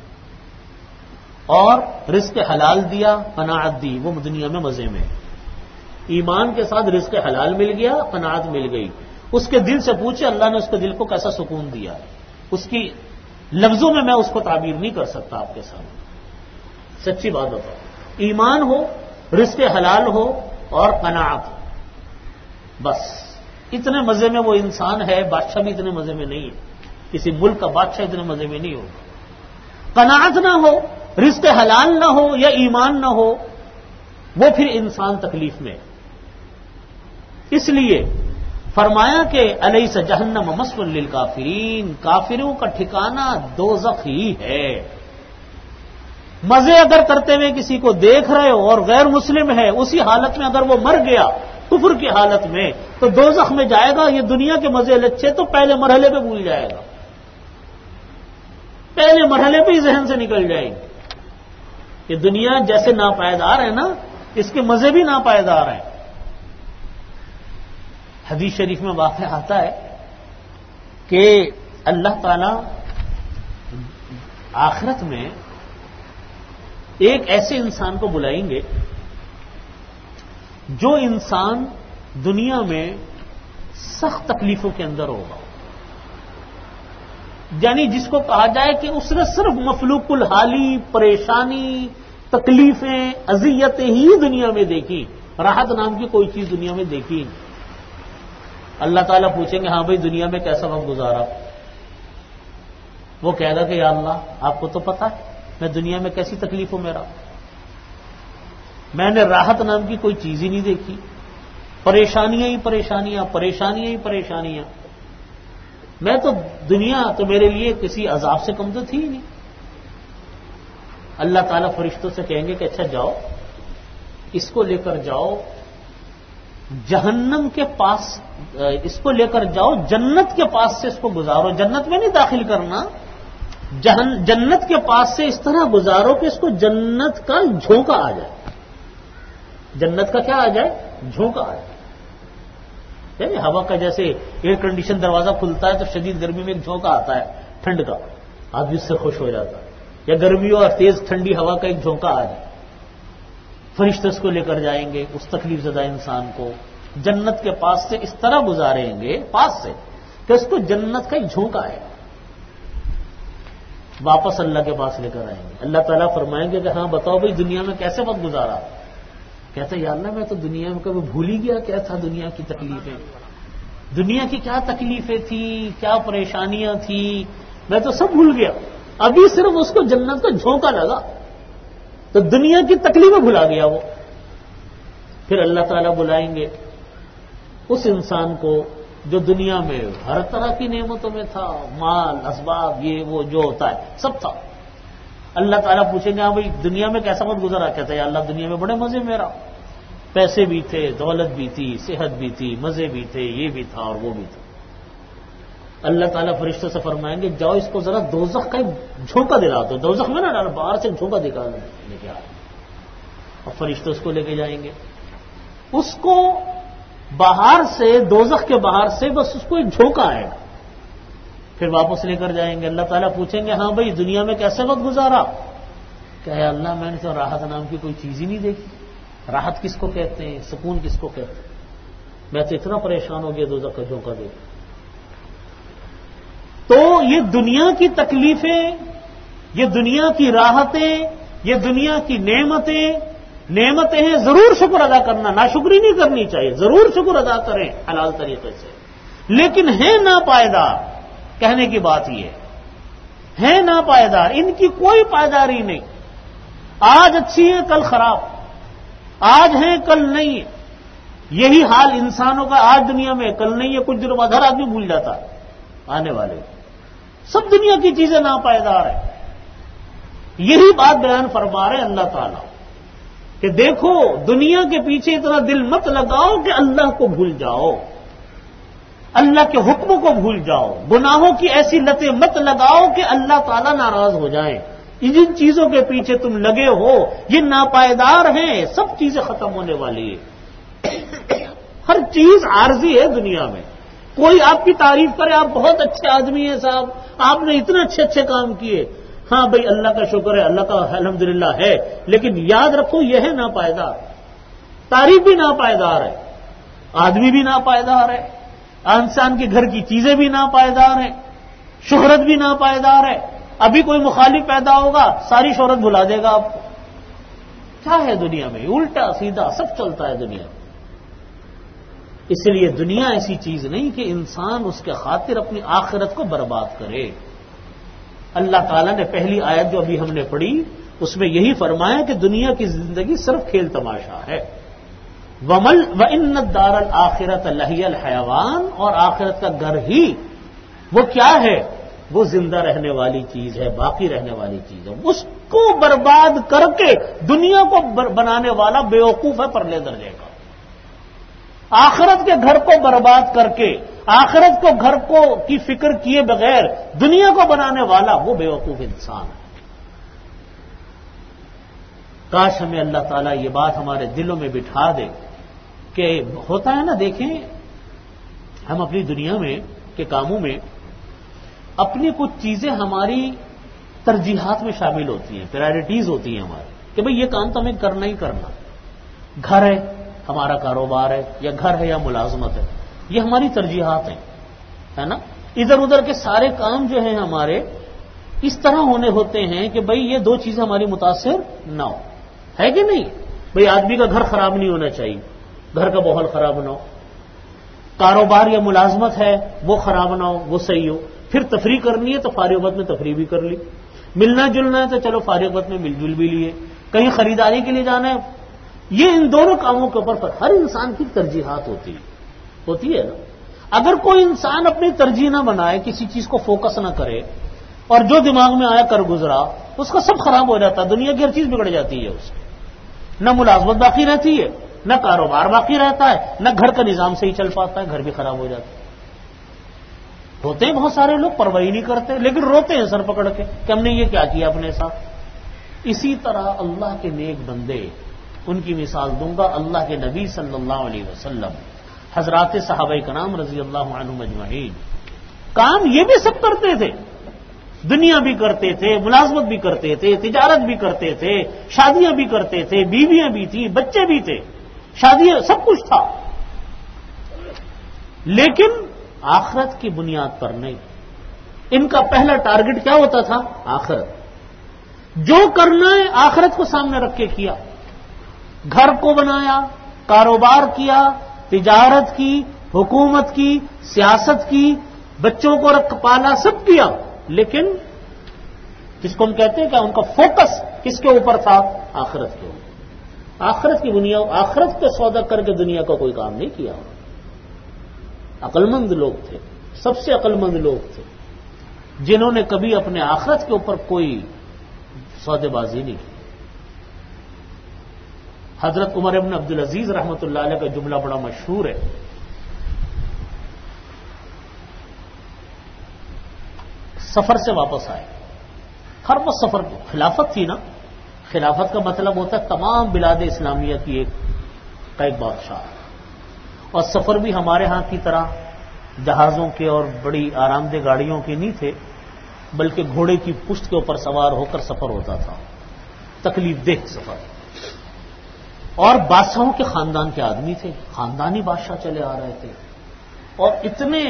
اور رزق حلال دیا، قناعت دی، وہ دنیا میں مزے میں۔ ایمان کے ساتھ رزق حلال مل گیا، قناعت مل گئی۔ اس کے دل سے پوچھے اللہ نے اس کے دل کو کیسا سکون دیا، اس کی لفظوں میں میں اس کو تعبیر نہیں کر سکتا آپ کے سامنے۔ سچی بات بتاؤ، ایمان ہو، رزق حلال ہو اور قناعت ہو، بس اتنے مزے میں وہ انسان ہے۔ بادشاہ بھی اتنے مزے میں نہیں ہے، کسی ملک کا بادشاہ اتنے مزے میں نہیں ہوگا۔ قناعت نہ ہو، رزق حلال نہ ہو یا ایمان نہ ہو، وہ پھر انسان تکلیف میں۔ اس لیے فرمایا کہ الیس جہنم مثوی للکافرین، کافروں کا ٹھکانہ دوزخ ہی ہے۔ مزے اگر کرتے ہوئے کسی کو دیکھ رہے ہو اور غیر مسلم ہے، اسی حالت میں اگر وہ مر گیا کفر کی حالت میں، تو دوزخ میں جائے گا۔ یہ دنیا کے مزے لچھے تو پہلے مرحلے پہ بھول جائے گا، پہلے مرحلے پہ ہی ذہن سے نکل جائیں گے۔ یہ دنیا جیسے ناپائیدار ہے نا، اس کے مزے بھی ناپائیدار ہیں۔ حدیث شریف میں واقع آتا ہے کہ اللہ تعالی آخرت میں ایک ایسے انسان کو بلائیں گے جو انسان دنیا میں سخت تکلیفوں کے اندر ہوگا، یعنی جس کو کہا جائے کہ اس نے صرف مفلوق الحالی، پریشانی، تکلیفیں، اذیتیں ہی دنیا میں دیکھی، راحت نام کی کوئی چیز دنیا میں دیکھی نہیں۔ اللہ تعالیٰ پوچھیں گے ہاں بھائی دنیا میں کیسا وقت گزارا؟ وہ کہے گا کہ یا اللہ آپ کو تو پتا ہے میں دنیا میں کیسی تکلیفوں میں رہا، میں نے راحت نام کی کوئی چیز ہی نہیں دیکھی، پریشانیاں ہی پریشانیاں، پریشانیاں ہی پریشانیاں، میں تو دنیا تو میرے لیے کسی عذاب سے کم تو تھی ہی نہیں۔ اللہ تعالیٰ فرشتوں سے کہیں گے کہ اچھا جاؤ اس کو لے کر جاؤ جہنم کے پاس، اس کو لے کر جاؤ جنت کے پاس سے اس کو گزارو، جنت میں نہیں داخل کرنا، جنت کے پاس سے اس طرح گزارو کہ اس کو جنت کا جھونکا آ جائے، جنت کا کیا آ جائے؟ جھونکا آ جائے، یعنی ہوا کا جیسے ایئر کنڈیشن دروازہ کھلتا ہے تو شدید گرمی میں ایک جھونکا آتا ہے ٹھنڈ کا، آدمی اس سے خوش ہو جاتا ہے، یا گرمیوں اور تیز ٹھنڈی ہوا کا ایک جھونکا آ جائے، فرشتے اس کو لے کر جائیں گے اس تکلیف زدہ انسان کو جنت کے پاس سے اس طرح گزاریں گے پاس سے کہ اس کو جنت کا ایک جھونکا آئے، واپس اللہ کے پاس لے کر آئیں گے۔ اللہ تعالیٰ فرمائیں گے کہ ہاں بتاؤ بھائی دنیا میں کیسے وقت گزارا؟ کہتا ہے یا اللہ میں تو دنیا میں کبھی بھول ہی گیا کیا تھا دنیا کی تکلیفیں، دنیا کی کیا تکلیفیں تھی، کیا پریشانیاں تھیں، میں تو سب بھول گیا، ابھی صرف اس کو جنت کا جھونکا لگا تو دنیا کی تکلیفیں بھلا گیا وہ۔ پھر اللہ تعالیٰ بلائیں گے اس انسان کو جو دنیا میں ہر طرح کی نعمتوں میں تھا، مال، اسباب، یہ وہ جو ہوتا ہے سب تھا۔ اللہ تعالیٰ پوچھیں گے ہاں بھائی دنیا میں کیسا وقت گزارا؟ کہتا ہے یا اللہ دنیا میں بڑے مزے میرا، پیسے بھی تھے، دولت بھی تھی، صحت بھی تھی، مزے بھی تھے، یہ بھی تھا اور وہ بھی تھا۔ اللہ تعالیٰ فرشتوں سے فرمائیں گے جاؤ اس کو ذرا دوزخ کا ایک جھونکا دلا دو، دوزخ میں نہ ڈالو، باہر سے جھونکا دکھا لے کے آ، اور فرشتے اس کو لے کے جائیں گے، اس کو باہر سے دوزخ کے باہر سے بس اس کو ایک جھونکا آئے گا، پھر واپس لے کر جائیں گے۔ اللہ تعالیٰ پوچھیں گے ہاں بھائی دنیا میں کیسے وقت گزارا؟ کہ اے اللہ میں نے تو راحت نام کی کوئی چیز ہی نہیں دیکھی، راحت کس کو کہتے ہیں، سکون کس کو کہتے ہیں، میں تو اتنا پریشان ہو گیا دوزخ کا جھونکا دیکھ۔ تو یہ دنیا کی تکلیفیں، یہ دنیا کی راحتیں، یہ دنیا کی نعمتیں نعمتیں ہیں، ضرور شکر ادا کرنا، ناشکری نہیں کرنی چاہیے، ضرور شکر ادا کریں حلال طریقے سے، لیکن ہیں ناپائیدار، کہنے کی بات یہ ہے ناپائیدار، ان کی کوئی پائیداری نہیں، آج اچھی ہے کل خراب، آج ہیں کل نہیں ہے، یہی حال انسانوں کا آج دنیا میں، کل نہیں ہے، کچھ دنوں بعد ہر آدمی بھول جاتا ہے آنے والے، سب دنیا کی چیزیں ناپائیدار ہیں۔ یہی بات بیان فرما رہے اللہ تعالیٰ کہ دیکھو دنیا کے پیچھے اتنا دل مت لگاؤ کہ اللہ کو بھول جاؤ، اللہ کے حکموں کو بھول جاؤ، گناہوں کی ایسی لتیں مت لگاؤ کہ اللہ تعالیٰ ناراض ہو جائیں، جن چیزوں کے پیچھے تم لگے ہو یہ ناپائیدار ہیں، سب چیزیں ختم ہونے والی ہے، ہر چیز عارضی ہے دنیا میں، کوئی آپ کی تعریف کرے آپ بہت اچھے آدمی ہیں صاحب، آپ نے اتنے اچھے اچھے کام کیے، ہاں بھائی اللہ کا شکر ہے، اللہ کا الحمدللہ ہے، لیکن یاد رکھو یہ ہے ناپائیدار، تعریف بھی ناپائیدار ہے، آدمی بھی ناپائیدار ہے، انسان کے گھر کی چیزیں بھی ناپائیدار ہیں، شہرت بھی ناپائیدار ہے، ابھی کوئی مخالف پیدا ہوگا ساری شہرت بھلا دے گا آپ کو، کیا ہے دنیا میں، الٹا سیدھا سب چلتا ہے دنیا میں۔ اس لیے دنیا ایسی چیز نہیں کہ انسان اس کے خاطر اپنی آخرت کو برباد کرے۔ اللہ تعالیٰ نے پہلی آیت جو ابھی ہم نے پڑھی اس میں یہی فرمایا کہ دنیا کی زندگی صرف کھیل تماشا ہے، ومل وَإِنَّ الدَّارَ الْآخِرَةَ لَهِيَ الْحَيَوَانُ، اور آخرت کا گھر ہی وہ کیا ہے، وہ زندہ رہنے والی چیز ہے، باقی رہنے والی چیز ہے، اس کو برباد کر کے دنیا کو بنانے والا بیوقوف ہے پرلے درجے کا، آخرت کے گھر کو برباد کر کے، آخرت کو گھر کو کی فکر کیے بغیر دنیا کو بنانے والا وہ بیوقوف انسان ہے۔ کاش ہمیں اللہ تعالیٰ یہ بات ہمارے دلوں میں بٹھا دے کہ ہوتا ہے نا، دیکھیں ہم اپنی دنیا میں کے کاموں میں اپنی کچھ چیزیں ہماری ترجیحات میں شامل ہوتی ہیں، پرائرٹیز ہوتی ہیں ہماری کہ بھئی یہ کام تو ہمیں کرنا ہی کرنا، گھر ہے ہمارا کاروبار ہے یا گھر ہے یا ملازمت ہے. یہ ہماری ترجیحات ہیں، ہے نا. ادھر ادھر کے سارے کام جو ہیں ہمارے اس طرح ہونے ہوتے ہیں کہ بھئی یہ دو چیزیں ہماری متاثر نہ ہو. ہے کہ نہیں؟ بھئی آدمی کا گھر خراب نہیں ہونا چاہیے، گھر کا ماحول خراب نہ ہو. کاروبار یا ملازمت ہے وہ خراب نہ ہو، وہ صحیح ہو. پھر تفریح کرنی ہے تو فارغ وقت میں تفریح بھی کر لی. ملنا جلنا ہے تو چلو فارغ وقت میں مل جل بھی لیے. کہیں خریداری کے لیے جانا ہے. یہ ان دونوں کاموں کے اوپر ہر انسان کی ترجیحات ہوتی ہے ہوتی ہے نا. اگر کوئی انسان اپنی ترجیح نہ بنائے، کسی چیز کو فوکس نہ کرے اور جو دماغ میں آیا کر گزرا، اس کا سب خراب ہو جاتا ہے. دنیا کی ہر چیز بگڑ جاتی ہے اس کی. نہ ملازمت باقی رہتی ہے، نہ کاروبار باقی رہتا ہے، نہ گھر کا نظام صحیح چل پاتا ہے، گھر بھی خراب ہو جاتا ہے. روتے ہیں بہت سارے لوگ، پرواہی نہیں کرتے، لیکن روتے ہیں سر پکڑ کے کہ ہم نے یہ کیا کیا اپنے ساتھ. اسی طرح اللہ کے نیک بندے، ان کی مثال دوں گا. اللہ کے نبی صلی اللہ علیہ وسلم، حضرات صحابہ کرام رضی اللہ عنہم اجمعین، کام یہ بھی سب کرتے تھے. دنیا بھی کرتے تھے، ملازمت بھی کرتے تھے، تجارت بھی کرتے تھے، شادیاں بھی کرتے تھے، بیویاں بھی تھیں، بچے بھی تھے، شادیاں، سب کچھ تھا. لیکن آخرت کی بنیاد پر نہیں. ان کا پہلا ٹارگٹ کیا ہوتا تھا؟ آخرت. جو کرنا ہے آخرت کو سامنے رکھ کے کیا. گھر کو بنایا، کاروبار کیا، تجارت کی، حکومت کی، سیاست کی، بچوں کو رکھ پالا، سب کیا. لیکن جس کو ہم کہتے ہیں کہ ان کا فوکس کس کے اوپر تھا؟ آخرت کے اوپر. آخرت کی بنیاد، آخرت کو سودا کر کے دنیا کا کوئی کام نہیں کیا. عقل مند لوگ تھے، سب سے عقل مند لوگ تھے، جنہوں نے کبھی اپنے آخرت کے اوپر کوئی سودے بازی نہیں کی. حضرت عمر ابن عبدالعزیز رحمۃ اللہ علیہ کا جملہ بڑا مشہور ہے. سفر سے واپس آئے، ہر وقت سفر، خلافت تھی نا. خلافت کا مطلب ہوتا ہے تمام بلاد اسلامیہ کی ایک کا ایک بادشاہ. اور سفر بھی ہمارے ہاں کی طرح جہازوں کے اور بڑی آرام دہ گاڑیوں کے نہیں تھے، بلکہ گھوڑے کی پشت کے اوپر سوار ہو کر سفر ہوتا تھا. تکلیف دہ سفر. اور بادشاہوں کے خاندان کے آدمی تھے، خاندانی بادشاہ چلے آ رہے تھے، اور اتنے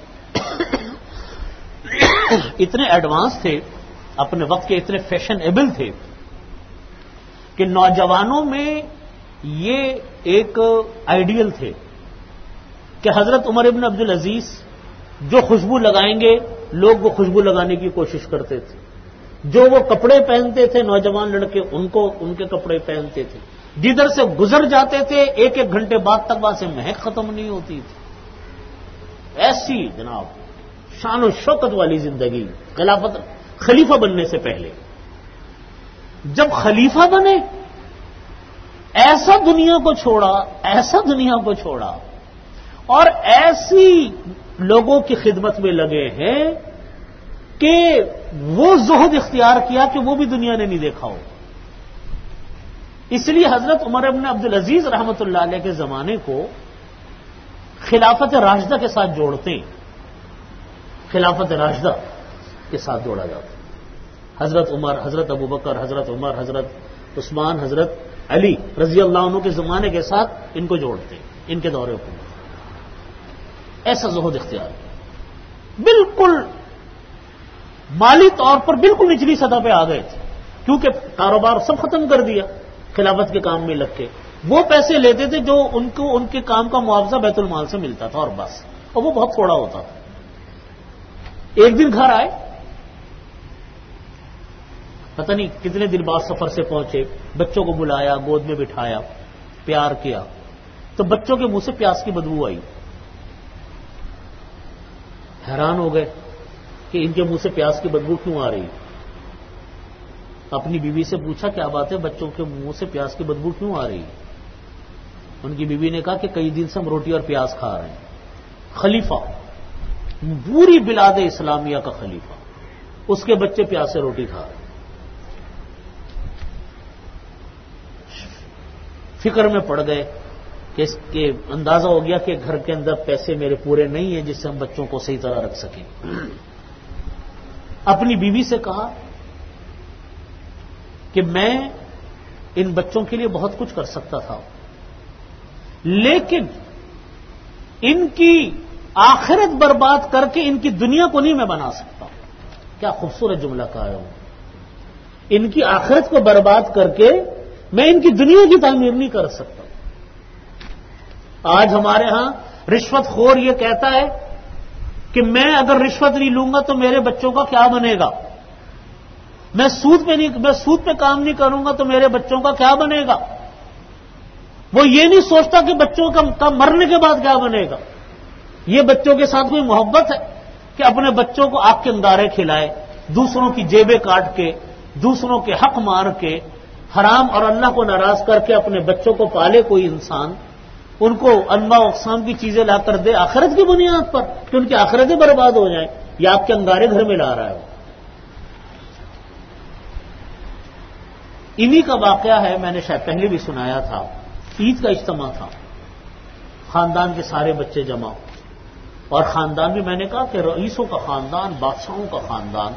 اتنے ایڈوانس تھے اپنے وقت کے، اتنے فیشن ایبل تھے کہ نوجوانوں میں یہ ایک آئیڈیل تھے کہ حضرت عمر ابن عبدالعزیز جو خوشبو لگائیں گے لوگ وہ خوشبو لگانے کی کوشش کرتے تھے. جو وہ کپڑے پہنتے تھے نوجوان لڑکے ان کو ان کے کپڑے پہنتے تھے. جدھر سے گزر جاتے تھے ایک ایک گھنٹے بعد تک وہاں سے مہک ختم نہیں ہوتی تھی. ایسی جناب شان و شوکت والی زندگی خلافت خلیفہ بننے سے پہلے. جب خلیفہ بنے ایسا دنیا کو چھوڑا، ایسا دنیا کو چھوڑا اور ایسی لوگوں کی خدمت میں لگے ہیں کہ وہ زہد اختیار کیا کہ وہ بھی دنیا نے نہیں دیکھا ہو. اس لیے حضرت عمر ابن عبدالعزیز رحمۃ اللہ علیہ کے زمانے کو خلافت راشدہ کے ساتھ جوڑتے ہیں. خلافت راشدہ کے ساتھ جوڑا جاتا ہے. حضرت عمر، حضرت ابوبکر، حضرت عمر، حضرت عثمان، حضرت علی رضی اللہ عنہ کے زمانے کے ساتھ ان کو جوڑتے ہیں، ان کے دور حکومت. ایسا زہد اختیار بالکل مالی طور پر بالکل نچلی سطح پہ آ گئے تھے، کیونکہ کاروبار سب ختم کر دیا خلافت کے کام میں لگ کے. وہ پیسے لیتے تھے جو ان کو ان کے کام کا معاوضہ بیت المال سے ملتا تھا اور بس، اور وہ بہت تھوڑا ہوتا تھا. ایک دن گھر آئے، پتہ نہیں کتنے دن بعد سفر سے پہنچے، بچوں کو بلایا، گود میں بٹھایا، پیار کیا، تو بچوں کے منہ سے پیاس کی بدبو آئی. حیران ہو گئے کہ ان کے منہ سے پیاس کی بدبو کیوں آ رہی. اپنی بیوی سے پوچھا کیا بات ہے، بچوں کے منہ سے پیاس کی بدبو کیوں آ رہی. ان کی بیوی نے کہا کہ کئی دن سے ہم روٹی اور پیاز کھا رہے ہیں. خلیفہ، پوری بلاد اسلامیہ کا خلیفہ، اس کے بچے پیاس سے روٹی کھا رہے ہیں. فکر میں پڑ گئے کہ اس کے اندازہ ہو گیا کہ گھر کے اندر پیسے میرے پورے نہیں ہیں جس سے ہم بچوں کو صحیح طرح رکھ سکیں. اپنی بیوی سے کہا کہ میں ان بچوں کے لیے بہت کچھ کر سکتا تھا، لیکن ان کی آخرت برباد کر کے ان کی دنیا کو نہیں میں بنا سکتا. کیا خوبصورت جملہ کہا ہے. ان کی آخرت کو برباد کر کے میں ان کی دنیا کی تعمیر نہیں کر سکتا. آج ہمارے ہاں رشوت خور یہ کہتا ہے کہ میں اگر رشوت نہیں لوں گا تو میرے بچوں کا کیا بنے گا. میں سود پہ نہیں میں سود پہ کام نہیں کروں گا تو میرے بچوں کا کیا بنے گا. وہ یہ نہیں سوچتا کہ بچوں کا مرنے کے بعد کیا بنے گا. یہ بچوں کے ساتھ کوئی محبت ہے کہ اپنے بچوں کو آگ کے انگارے کھلائے, دوسروں کی جیبیں کاٹ کے, دوسروں کے حق مار کے, حرام اور اللہ کو ناراض کر کے اپنے بچوں کو پالے کوئی انسان, ان کو انواع و اقسام کی چیزیں لا کر دے آخرت کی بنیاد پر کہ ان کی آخرتیں برباد ہو جائیں. یہ آپ کے انگارے گھر میں لا رہا ہے. انہی کا واقعہ ہے, میں نے شاید پہلے بھی سنایا تھا. عید کا اجتماع تھا, خاندان کے سارے بچے جمع, اور خاندان بھی میں نے کہا کہ رئیسوں کا خاندان, بادشاہوں کا خاندان.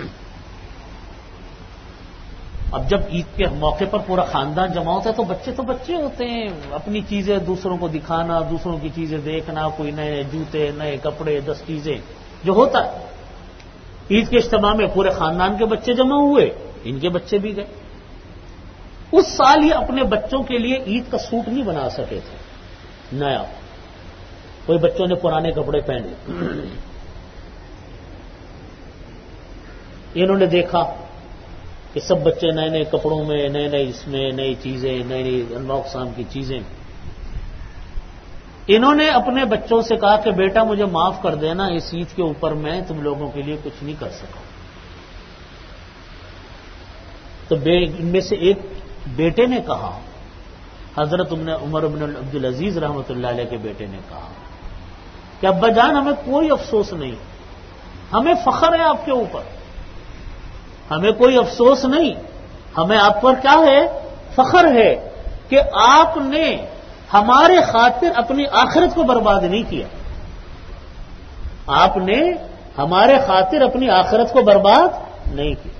اب جب عید کے موقع پر پورا خاندان جمع ہوتا ہے تو بچے تو بچے ہوتے ہیں, اپنی چیزیں دوسروں کو دکھانا, دوسروں کی چیزیں دیکھنا, کوئی نئے جوتے, نئے کپڑے, دس چیزیں جو ہوتا ہے. عید کے اجتماع میں پورے خاندان کے بچے جمع ہوئے, ان کے بچے بھی گئے. اس سال یہ اپنے بچوں کے لیے عید کا سوٹ نہیں بنا سکے تھے نیا, کوئی بچوں نے پرانے کپڑے پہنے. انہوں نے دیکھا کہ سب بچے نئے نئے کپڑوں میں, نئے نئے اس میں نئی چیزیں, نئی نئی انواع اقسام کی چیزیں. انہوں نے اپنے بچوں سے کہا کہ بیٹا مجھے معاف کر دینا, اس عید کے اوپر میں تم لوگوں کے لیے کچھ نہیں کر سکا. تو ان میں سے ایک بیٹے نے کہا, حضرت عمر بن عبد العزیز رحمۃ اللہ علیہ کے بیٹے نے کہا کہ ابا جان ہمیں کوئی افسوس نہیں, ہمیں فخر ہے آپ کے اوپر, ہمیں کوئی افسوس نہیں, ہمیں آپ پر کیا ہے, فخر ہے کہ آپ نے ہمارے خاطر اپنی آخرت کو برباد نہیں کیا. آپ نے ہمارے خاطر اپنی آخرت کو برباد نہیں کیا.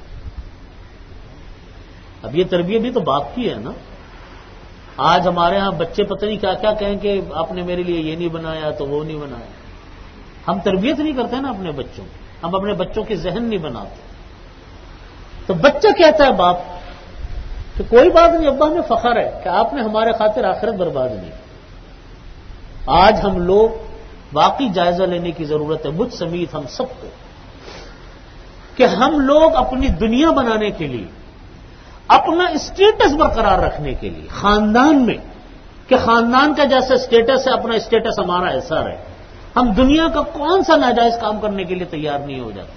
اب یہ تربیت بھی تو باپ کی ہے نا. آج ہمارے ہاں بچے پتہ نہیں کیا کیا کہیں کہ آپ نے میرے لیے یہ نہیں بنایا تو وہ نہیں بنایا. ہم تربیت نہیں کرتے نا اپنے بچوں, ہم اپنے بچوں کے ذہن نہیں بناتے. تو بچہ کہتا ہے باپ کہ کوئی بات نہیں ابا, ہمیں فخر ہے کہ آپ نے ہمارے خاطر آخرت برباد نہیں. آج ہم لوگ واقعی جائزہ لینے کی ضرورت ہے, مجھ سمیت ہم سب کو, کہ ہم لوگ اپنی دنیا بنانے کے لیے, اپنا اسٹیٹس برقرار رکھنے کے لیے خاندان میں, کہ خاندان کا جیسا اسٹیٹس ہے اپنا اسٹیٹس ہمارا ایسا رہے, ہم دنیا کا کون سا ناجائز کام کرنے کے لیے تیار نہیں ہو جاتے.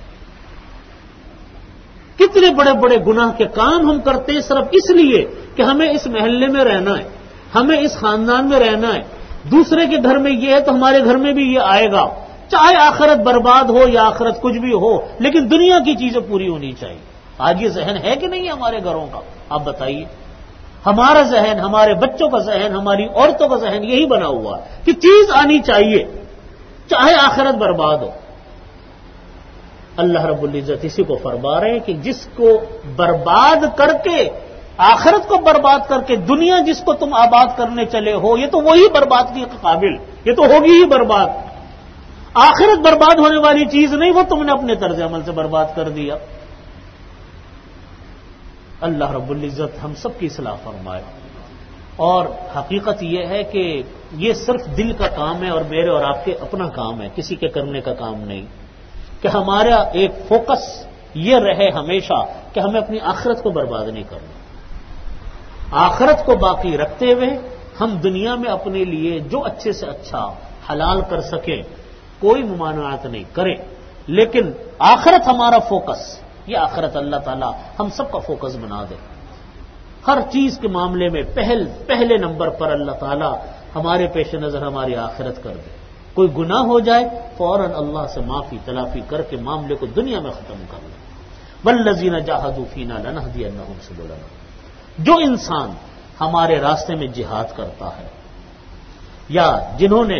کتنے بڑے بڑے گناہ کے کام ہم کرتے ہیں صرف اس لیے کہ ہمیں اس محلے میں رہنا ہے, ہمیں اس خاندان میں رہنا ہے. دوسرے کے گھر میں یہ ہے تو ہمارے گھر میں بھی یہ آئے گا, چاہے آخرت برباد ہو یا آخرت کچھ بھی ہو, لیکن دنیا کی چیزیں پوری ہونی چاہیے. آج یہ ذہن ہے کہ نہیں ہمارے گھروں کا؟ آپ بتائیے. ہمارا ذہن, ہمارے بچوں کا ذہن, ہماری عورتوں کا ذہن یہی بنا ہوا ہے کہ چیز آنی چاہیے چاہے آخرت برباد ہو. اللہ رب العزت اسی کو فرما رہے ہیں کہ جس کو برباد کر کے, آخرت کو برباد کر کے دنیا جس کو تم آباد کرنے چلے ہو, یہ تو وہی بربادی کے قابل, یہ تو ہوگی ہی برباد. آخرت برباد ہونے والی چیز نہیں, وہ تم نے اپنے طرز عمل سے برباد کر دیا. اللہ رب العزت ہم سب کی اصلاح فرمائے. اور حقیقت یہ ہے کہ یہ صرف دل کا کام ہے اور میرے اور آپ کے اپنا کام ہے, کسی کے کرنے کا کام نہیں. کہ ہمارا ایک فوکس یہ رہے ہمیشہ کہ ہمیں اپنی آخرت کو برباد نہیں کرنا. آخرت کو باقی رکھتے ہوئے ہم دنیا میں اپنے لیے جو اچھے سے اچھا حلال کر سکیں, کوئی ممانعت نہیں کریں, لیکن آخرت ہمارا فوکس, یہ آخرت اللہ تعالیٰ ہم سب کا فوکس بنا دے. ہر چیز کے معاملے میں پہل پہلے نمبر پر اللہ تعالیٰ ہمارے پیش نظر ہماری آخرت کر دے. کوئی گناہ ہو جائے فوراً اللہ سے معافی تلافی کر کے معاملے کو دنیا میں ختم کر لیں. والذین جاہدوا فینا لنہدینہم سبلنا. جو انسان ہمارے راستے میں جہاد کرتا ہے یا جنہوں نے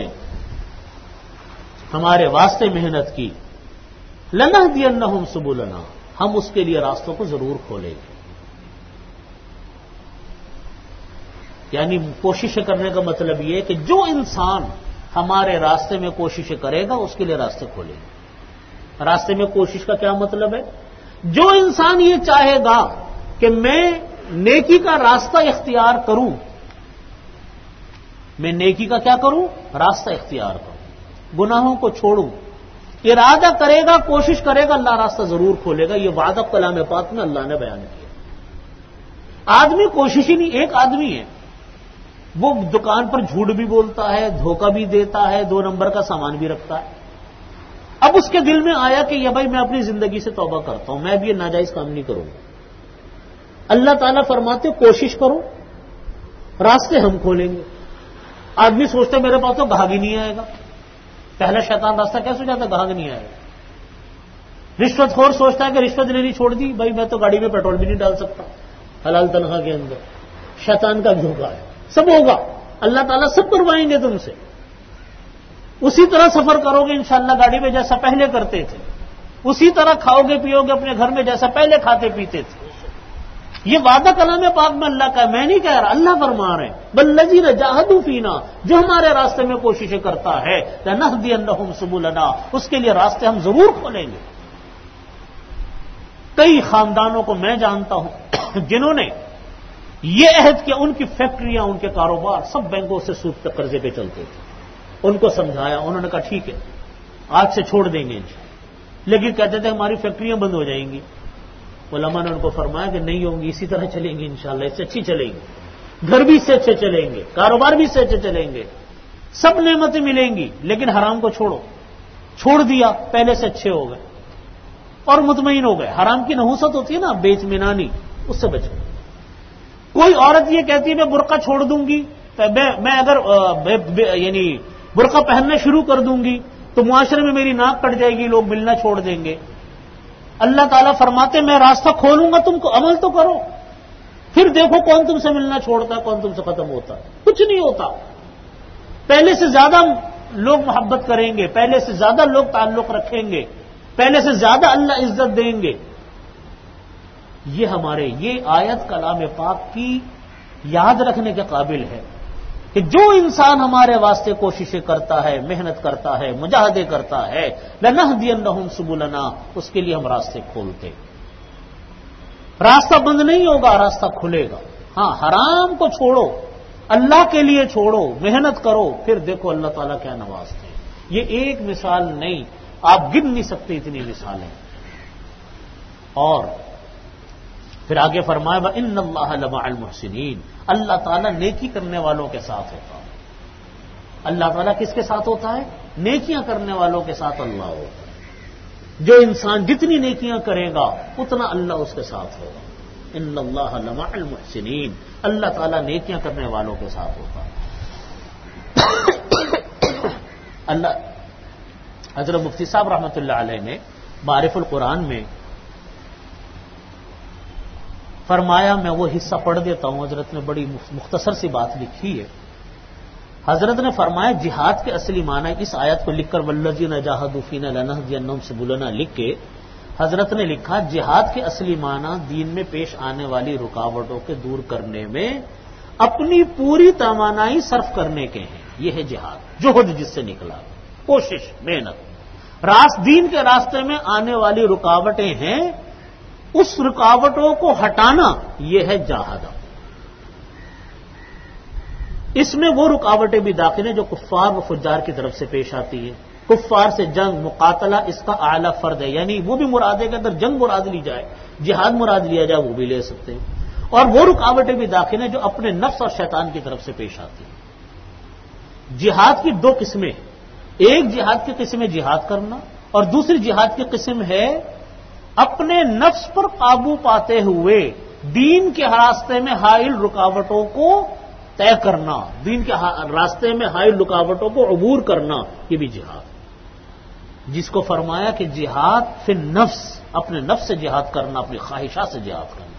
ہمارے واسطے محنت کی, لنہدینہم سبلنا, ہم اس کے لیے راستوں کو ضرور کھولیں گے. یعنی کوششیں کرنے کا مطلب یہ ہے کہ جو انسان ہمارے راستے میں کوششیں کرے گا اس کے لیے راستے کھولیں گے. راستے میں کوشش کا کیا مطلب ہے؟ جو انسان یہ چاہے گا کہ میں نیکی کا راستہ اختیار کروں، میں نیکی کا کیا کروں؟ راستہ اختیار کروں، گناہوں کو چھوڑوں، ارادہ کرے گا، کوشش کرے گا، اللہ راستہ ضرور کھولے گا. یہ وعدہ کلام پاک میں اللہ نے بیان کیا. آدمی کوشش ہی نہیں، ایک آدمی ہے وہ دکان پر جھوٹ بھی بولتا ہے، دھوکہ بھی دیتا ہے، دو نمبر کا سامان بھی رکھتا ہے. اب اس کے دل میں آیا کہ یہ بھائی میں اپنی زندگی سے توبہ کرتا ہوں، میں اب یہ ناجائز کام نہیں کروں گا. اللہ تعالیٰ فرماتے کوشش کرو، راستے ہم کھولیں گے. آدمی سوچتا ہے میرے پاس تو گاہک ہی نہیں آئے گا. پہلا شیطان راستہ کیا سوچا تھا؟ گاہک نہیں آئے گا. رشوت خور سوچتا ہے کہ رشوت لینی چھوڑ دی، بھائی میں تو گاڑی میں پیٹرول بھی نہیں ڈال سکتا حلال تنخواہ کے اندر. شیطان کا دھوکہ ہے. سب ہوگا، اللہ تعالیٰ سب کروائیں گے تم سے. اسی طرح سفر کرو گے انشاءاللہ گاڑی میں جیسا پہلے کرتے تھے، اسی طرح کھاؤ گے پیو گے اپنے گھر میں جیسا پہلے کھاتے پیتے تھے. یہ وعدہ کلام پاک میں اللہ کا ہے، میں نہیں کہہ رہا، اللہ فرما رہے ہیں والذین جاہدوا فینا، جو ہمارے راستے میں کوششیں کرتا ہے لنہدینہم سبلنا، اس کے لیے راستے ہم ضرور کھولیں گے. کئی خاندانوں کو میں جانتا ہوں جنہوں نے یہ عہد کیا، ان کی فیکٹریاں، ان کے کاروبار سب بینکوں سے سود پہ قرضے پہ چلتے تھے. ان کو سمجھایا، انہوں نے کہا ٹھیک ہے آج سے چھوڑ دیں گے، لیکن کہتے تھے ہماری فیکٹریاں بند ہو جائیں گی. علماء نے ان کو فرمایا کہ نہیں ہوں گی، اسی طرح چلیں گے انشاءاللہ، اس سے اچھی چلیں گی، گھر بھی اس سے اچھے چلیں گے، کاروبار بھی اس سے اچھے چلیں گے، سب نعمتیں ملیں گی، لیکن حرام کو چھوڑو. چھوڑ دیا، پہلے سے اچھے ہو گئے اور مطمئن ہو گئے. حرام کی نحوست ہوتی ہے نا، بے اطمینانی، اس سے بچ گئے. کوئی عورت یہ کہتی ہے میں برقع چھوڑ دوں گی، میں اگر یعنی برقع پہننا شروع کر دوں گی تو معاشرے میں میری ناک کٹ جائے گی، لوگ ملنا چھوڑ دیں گے. اللہ تعالیٰ فرماتے میں راستہ کھولوں گا، تم کو عمل تو کرو، پھر دیکھو کون تم سے ملنا چھوڑتا ہے، کون تم سے ختم ہوتا ہے. کچھ نہیں ہوتا. پہلے سے زیادہ لوگ محبت کریں گے، پہلے سے زیادہ لوگ تعلق رکھیں گے، پہلے سے زیادہ اللہ عزت دیں گے. یہ ہمارے یہ آیت کلام پاک کی یاد رکھنے کے قابل ہے کہ جو انسان ہمارے واسطے کوششیں کرتا ہے، محنت کرتا ہے، مجاہدے کرتا ہے، لنہدینہم سبلنا، اس کے لیے ہم راستے کھولتے. راستہ بند نہیں ہوگا، راستہ کھلے گا. ہاں حرام کو چھوڑو، اللہ کے لیے چھوڑو، محنت کرو، پھر دیکھو اللہ تعالیٰ کیا نوازتے ہیں. یہ ایک مثال نہیں، آپ گن نہیں سکتے اتنی مثالیں. اور پھر آگے فرمایا وَإِنَّ اللَّهَ لَمَعَ الْمُحْسِنِينَ، اللہ تعالیٰ نیکی کرنے والوں کے ساتھ ہوتا ہے. اللہ تعالیٰ کس کے ساتھ ہوتا ہے؟ نیکیاں کرنے والوں کے ساتھ اللہ ہوتا ہے. جو انسان جتنی نیکیاں کرے گا اتنا اللہ اس کے ساتھ ہوگا. إِنَّ اللَّهَ لَمَعَ الْمُحْسِنِينَ، اللہ تعالیٰ نیکیاں کرنے والوں کے ساتھ ہوتا ہے. اللہ حضرت مفتی صاحب رحمۃ اللہ علیہ نے معارف القرآن میں فرمایا، میں وہ حصہ پڑھ دیتا ہوں، حضرت نے بڑی مختصر سی بات لکھی ہے. حضرت نے فرمایا جہاد کے اصلی معنی اس آیت کو لکھ کر والذین جاہدوا فینا لنہدینہم سبلنا لکھ کے حضرت نے لکھا جہاد کے اصلی معنی دین میں پیش آنے والی رکاوٹوں کے دور کرنے میں اپنی پوری توانائی صرف کرنے کے ہیں. یہ ہے جہاد، جوہد جس سے نکلا، کوشش، محنت. راست دین کے راستے میں آنے والی رکاوٹیں ہیں، اس رکاوٹوں کو ہٹانا یہ ہے جہاد. اس میں وہ رکاوٹیں بھی داخل ہیں جو کفار و فجار کی طرف سے پیش آتی ہیں. کفار سے جنگ، مقاتلہ اس کا اعلیٰ فرد ہے، یعنی وہ بھی مراد ہے کہ اگر جنگ مراد لی جائے، جہاد مراد لیا جائے وہ بھی لے سکتے ہیں. اور وہ رکاوٹیں بھی داخل ہیں جو اپنے نفس اور شیطان کی طرف سے پیش آتی ہیں. جہاد کی دو قسمیں ہیں، ایک جہاد کی قسم ہے جہاد کرنا، اور دوسری جہاد کی قسم ہے اپنے نفس پر قابو پاتے ہوئے دین کے راستے میں حائل رکاوٹوں کو طے کرنا، دین کے راستے میں حائل رکاوٹوں کو عبور کرنا، یہ بھی جہاد. جس کو فرمایا کہ جہاد فی النفس، اپنے نفس سے جہاد کرنا، اپنی خواہشات سے جہاد کرنا.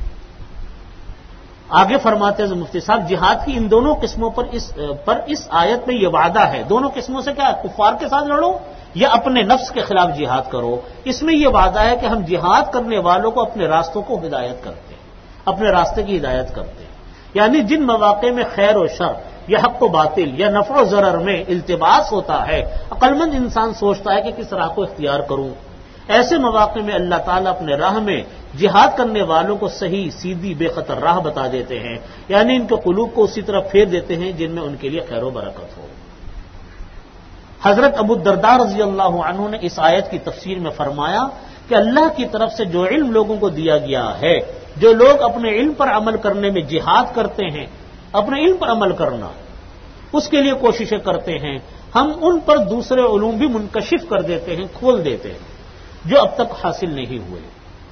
آگے فرماتے ہیں مفتی صاحب جہاد کی ان دونوں قسموں پر اس پر اس آیت میں یہ وعدہ ہے. دونوں قسموں سے کیا ہے؟ کفار کے ساتھ لڑو یا اپنے نفس کے خلاف جہاد کرو. اس میں یہ وعدہ ہے کہ ہم جہاد کرنے والوں کو اپنے راستوں کو ہدایت کرتے ہیں، اپنے راستے کی ہدایت کرتے ہیں. یعنی جن مواقع میں خیر و شر یا حق و باطل یا نفع و ضرر میں التباس ہوتا ہے، عقل مند انسان سوچتا ہے کہ کس راہ کو اختیار کروں، ایسے مواقع میں اللہ تعالیٰ اپنے راہ میں جہاد کرنے والوں کو صحیح سیدھی بے خطر راہ بتا دیتے ہیں، یعنی ان کے قلوب کو اسی طرح پھیر دیتے ہیں جن میں ان کے لیے خیر و برکت ہو۔ حضرت ابو الدرداء رضی اللہ عنہ نے اس آیت کی تفسیر میں فرمایا کہ اللہ کی طرف سے جو علم لوگوں کو دیا گیا ہے، جو لوگ اپنے علم پر عمل کرنے میں جہاد کرتے ہیں، اپنے علم پر عمل کرنا اس کے لیے کوششیں کرتے ہیں، ہم ان پر دوسرے علوم بھی منکشف کر دیتے ہیں، کھول دیتے ہیں جو اب تک حاصل نہیں ہوئے۔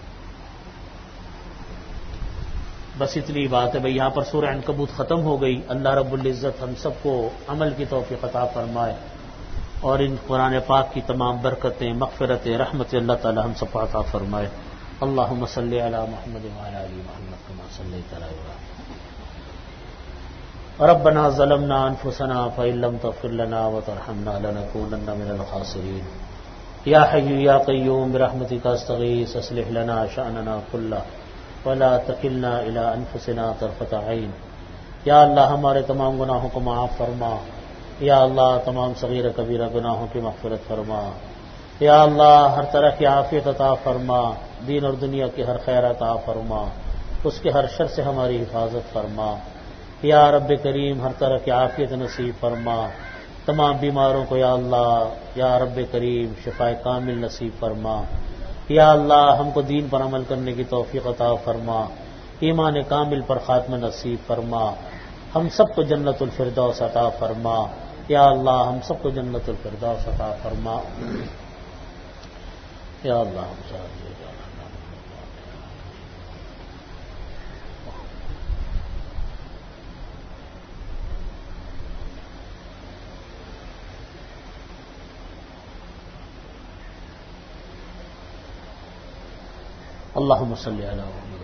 بس اتنی بات ہے بھئی، یہاں پر سورہ عنکبوت ختم ہو گئی۔ اللہ رب العزت ہم سب کو عمل کی توفیق عطا فرمائے اور ان قرآن پاک کی تمام برکتیں، مغفرتیں، رحمتیں اللہ تعالی ہم سب کو عطا فرمائے۔ اللہم صلی علی محمد وعلی آل محمد کما صلیت علی ابراہیم۔ ربنا ظلمنا انفسنا فإن لم تغفر لنا وترحمنا لنكونن من الخاسرين۔ یا حی یا قیوم برحمتک استغیث اصلح لنا شأننا کلہ ولا تکلنا الی انفسنا طرفۃ عین۔ یا اللہ ہمارے تمام گناہوں کو معاف فرما، یا اللہ تمام صغیر کبیرہ گناہوں کی مغفرت فرما، یا اللہ ہر طرح کی عافیت عطا فرما، دین اور دنیا کی ہر خیر عطا فرما، اس کے ہر شر سے ہماری حفاظت فرما، یا رب کریم ہر طرح کی عافیت نصیب فرما، تمام بیماروں کو یا اللہ یا رب کریم شفائے کامل نصیب فرما، یا اللہ ہم کو دین پر عمل کرنے کی توفیق عطا فرما، ایمان کامل پر خاتمہ نصیب فرما، ہم سب کو جنت الفردوس عطا فرما، یا اللہ ہم سب کو جنت الفردوس عطا فرما، یا اللہ ہم سب اللہم صلی علی محمد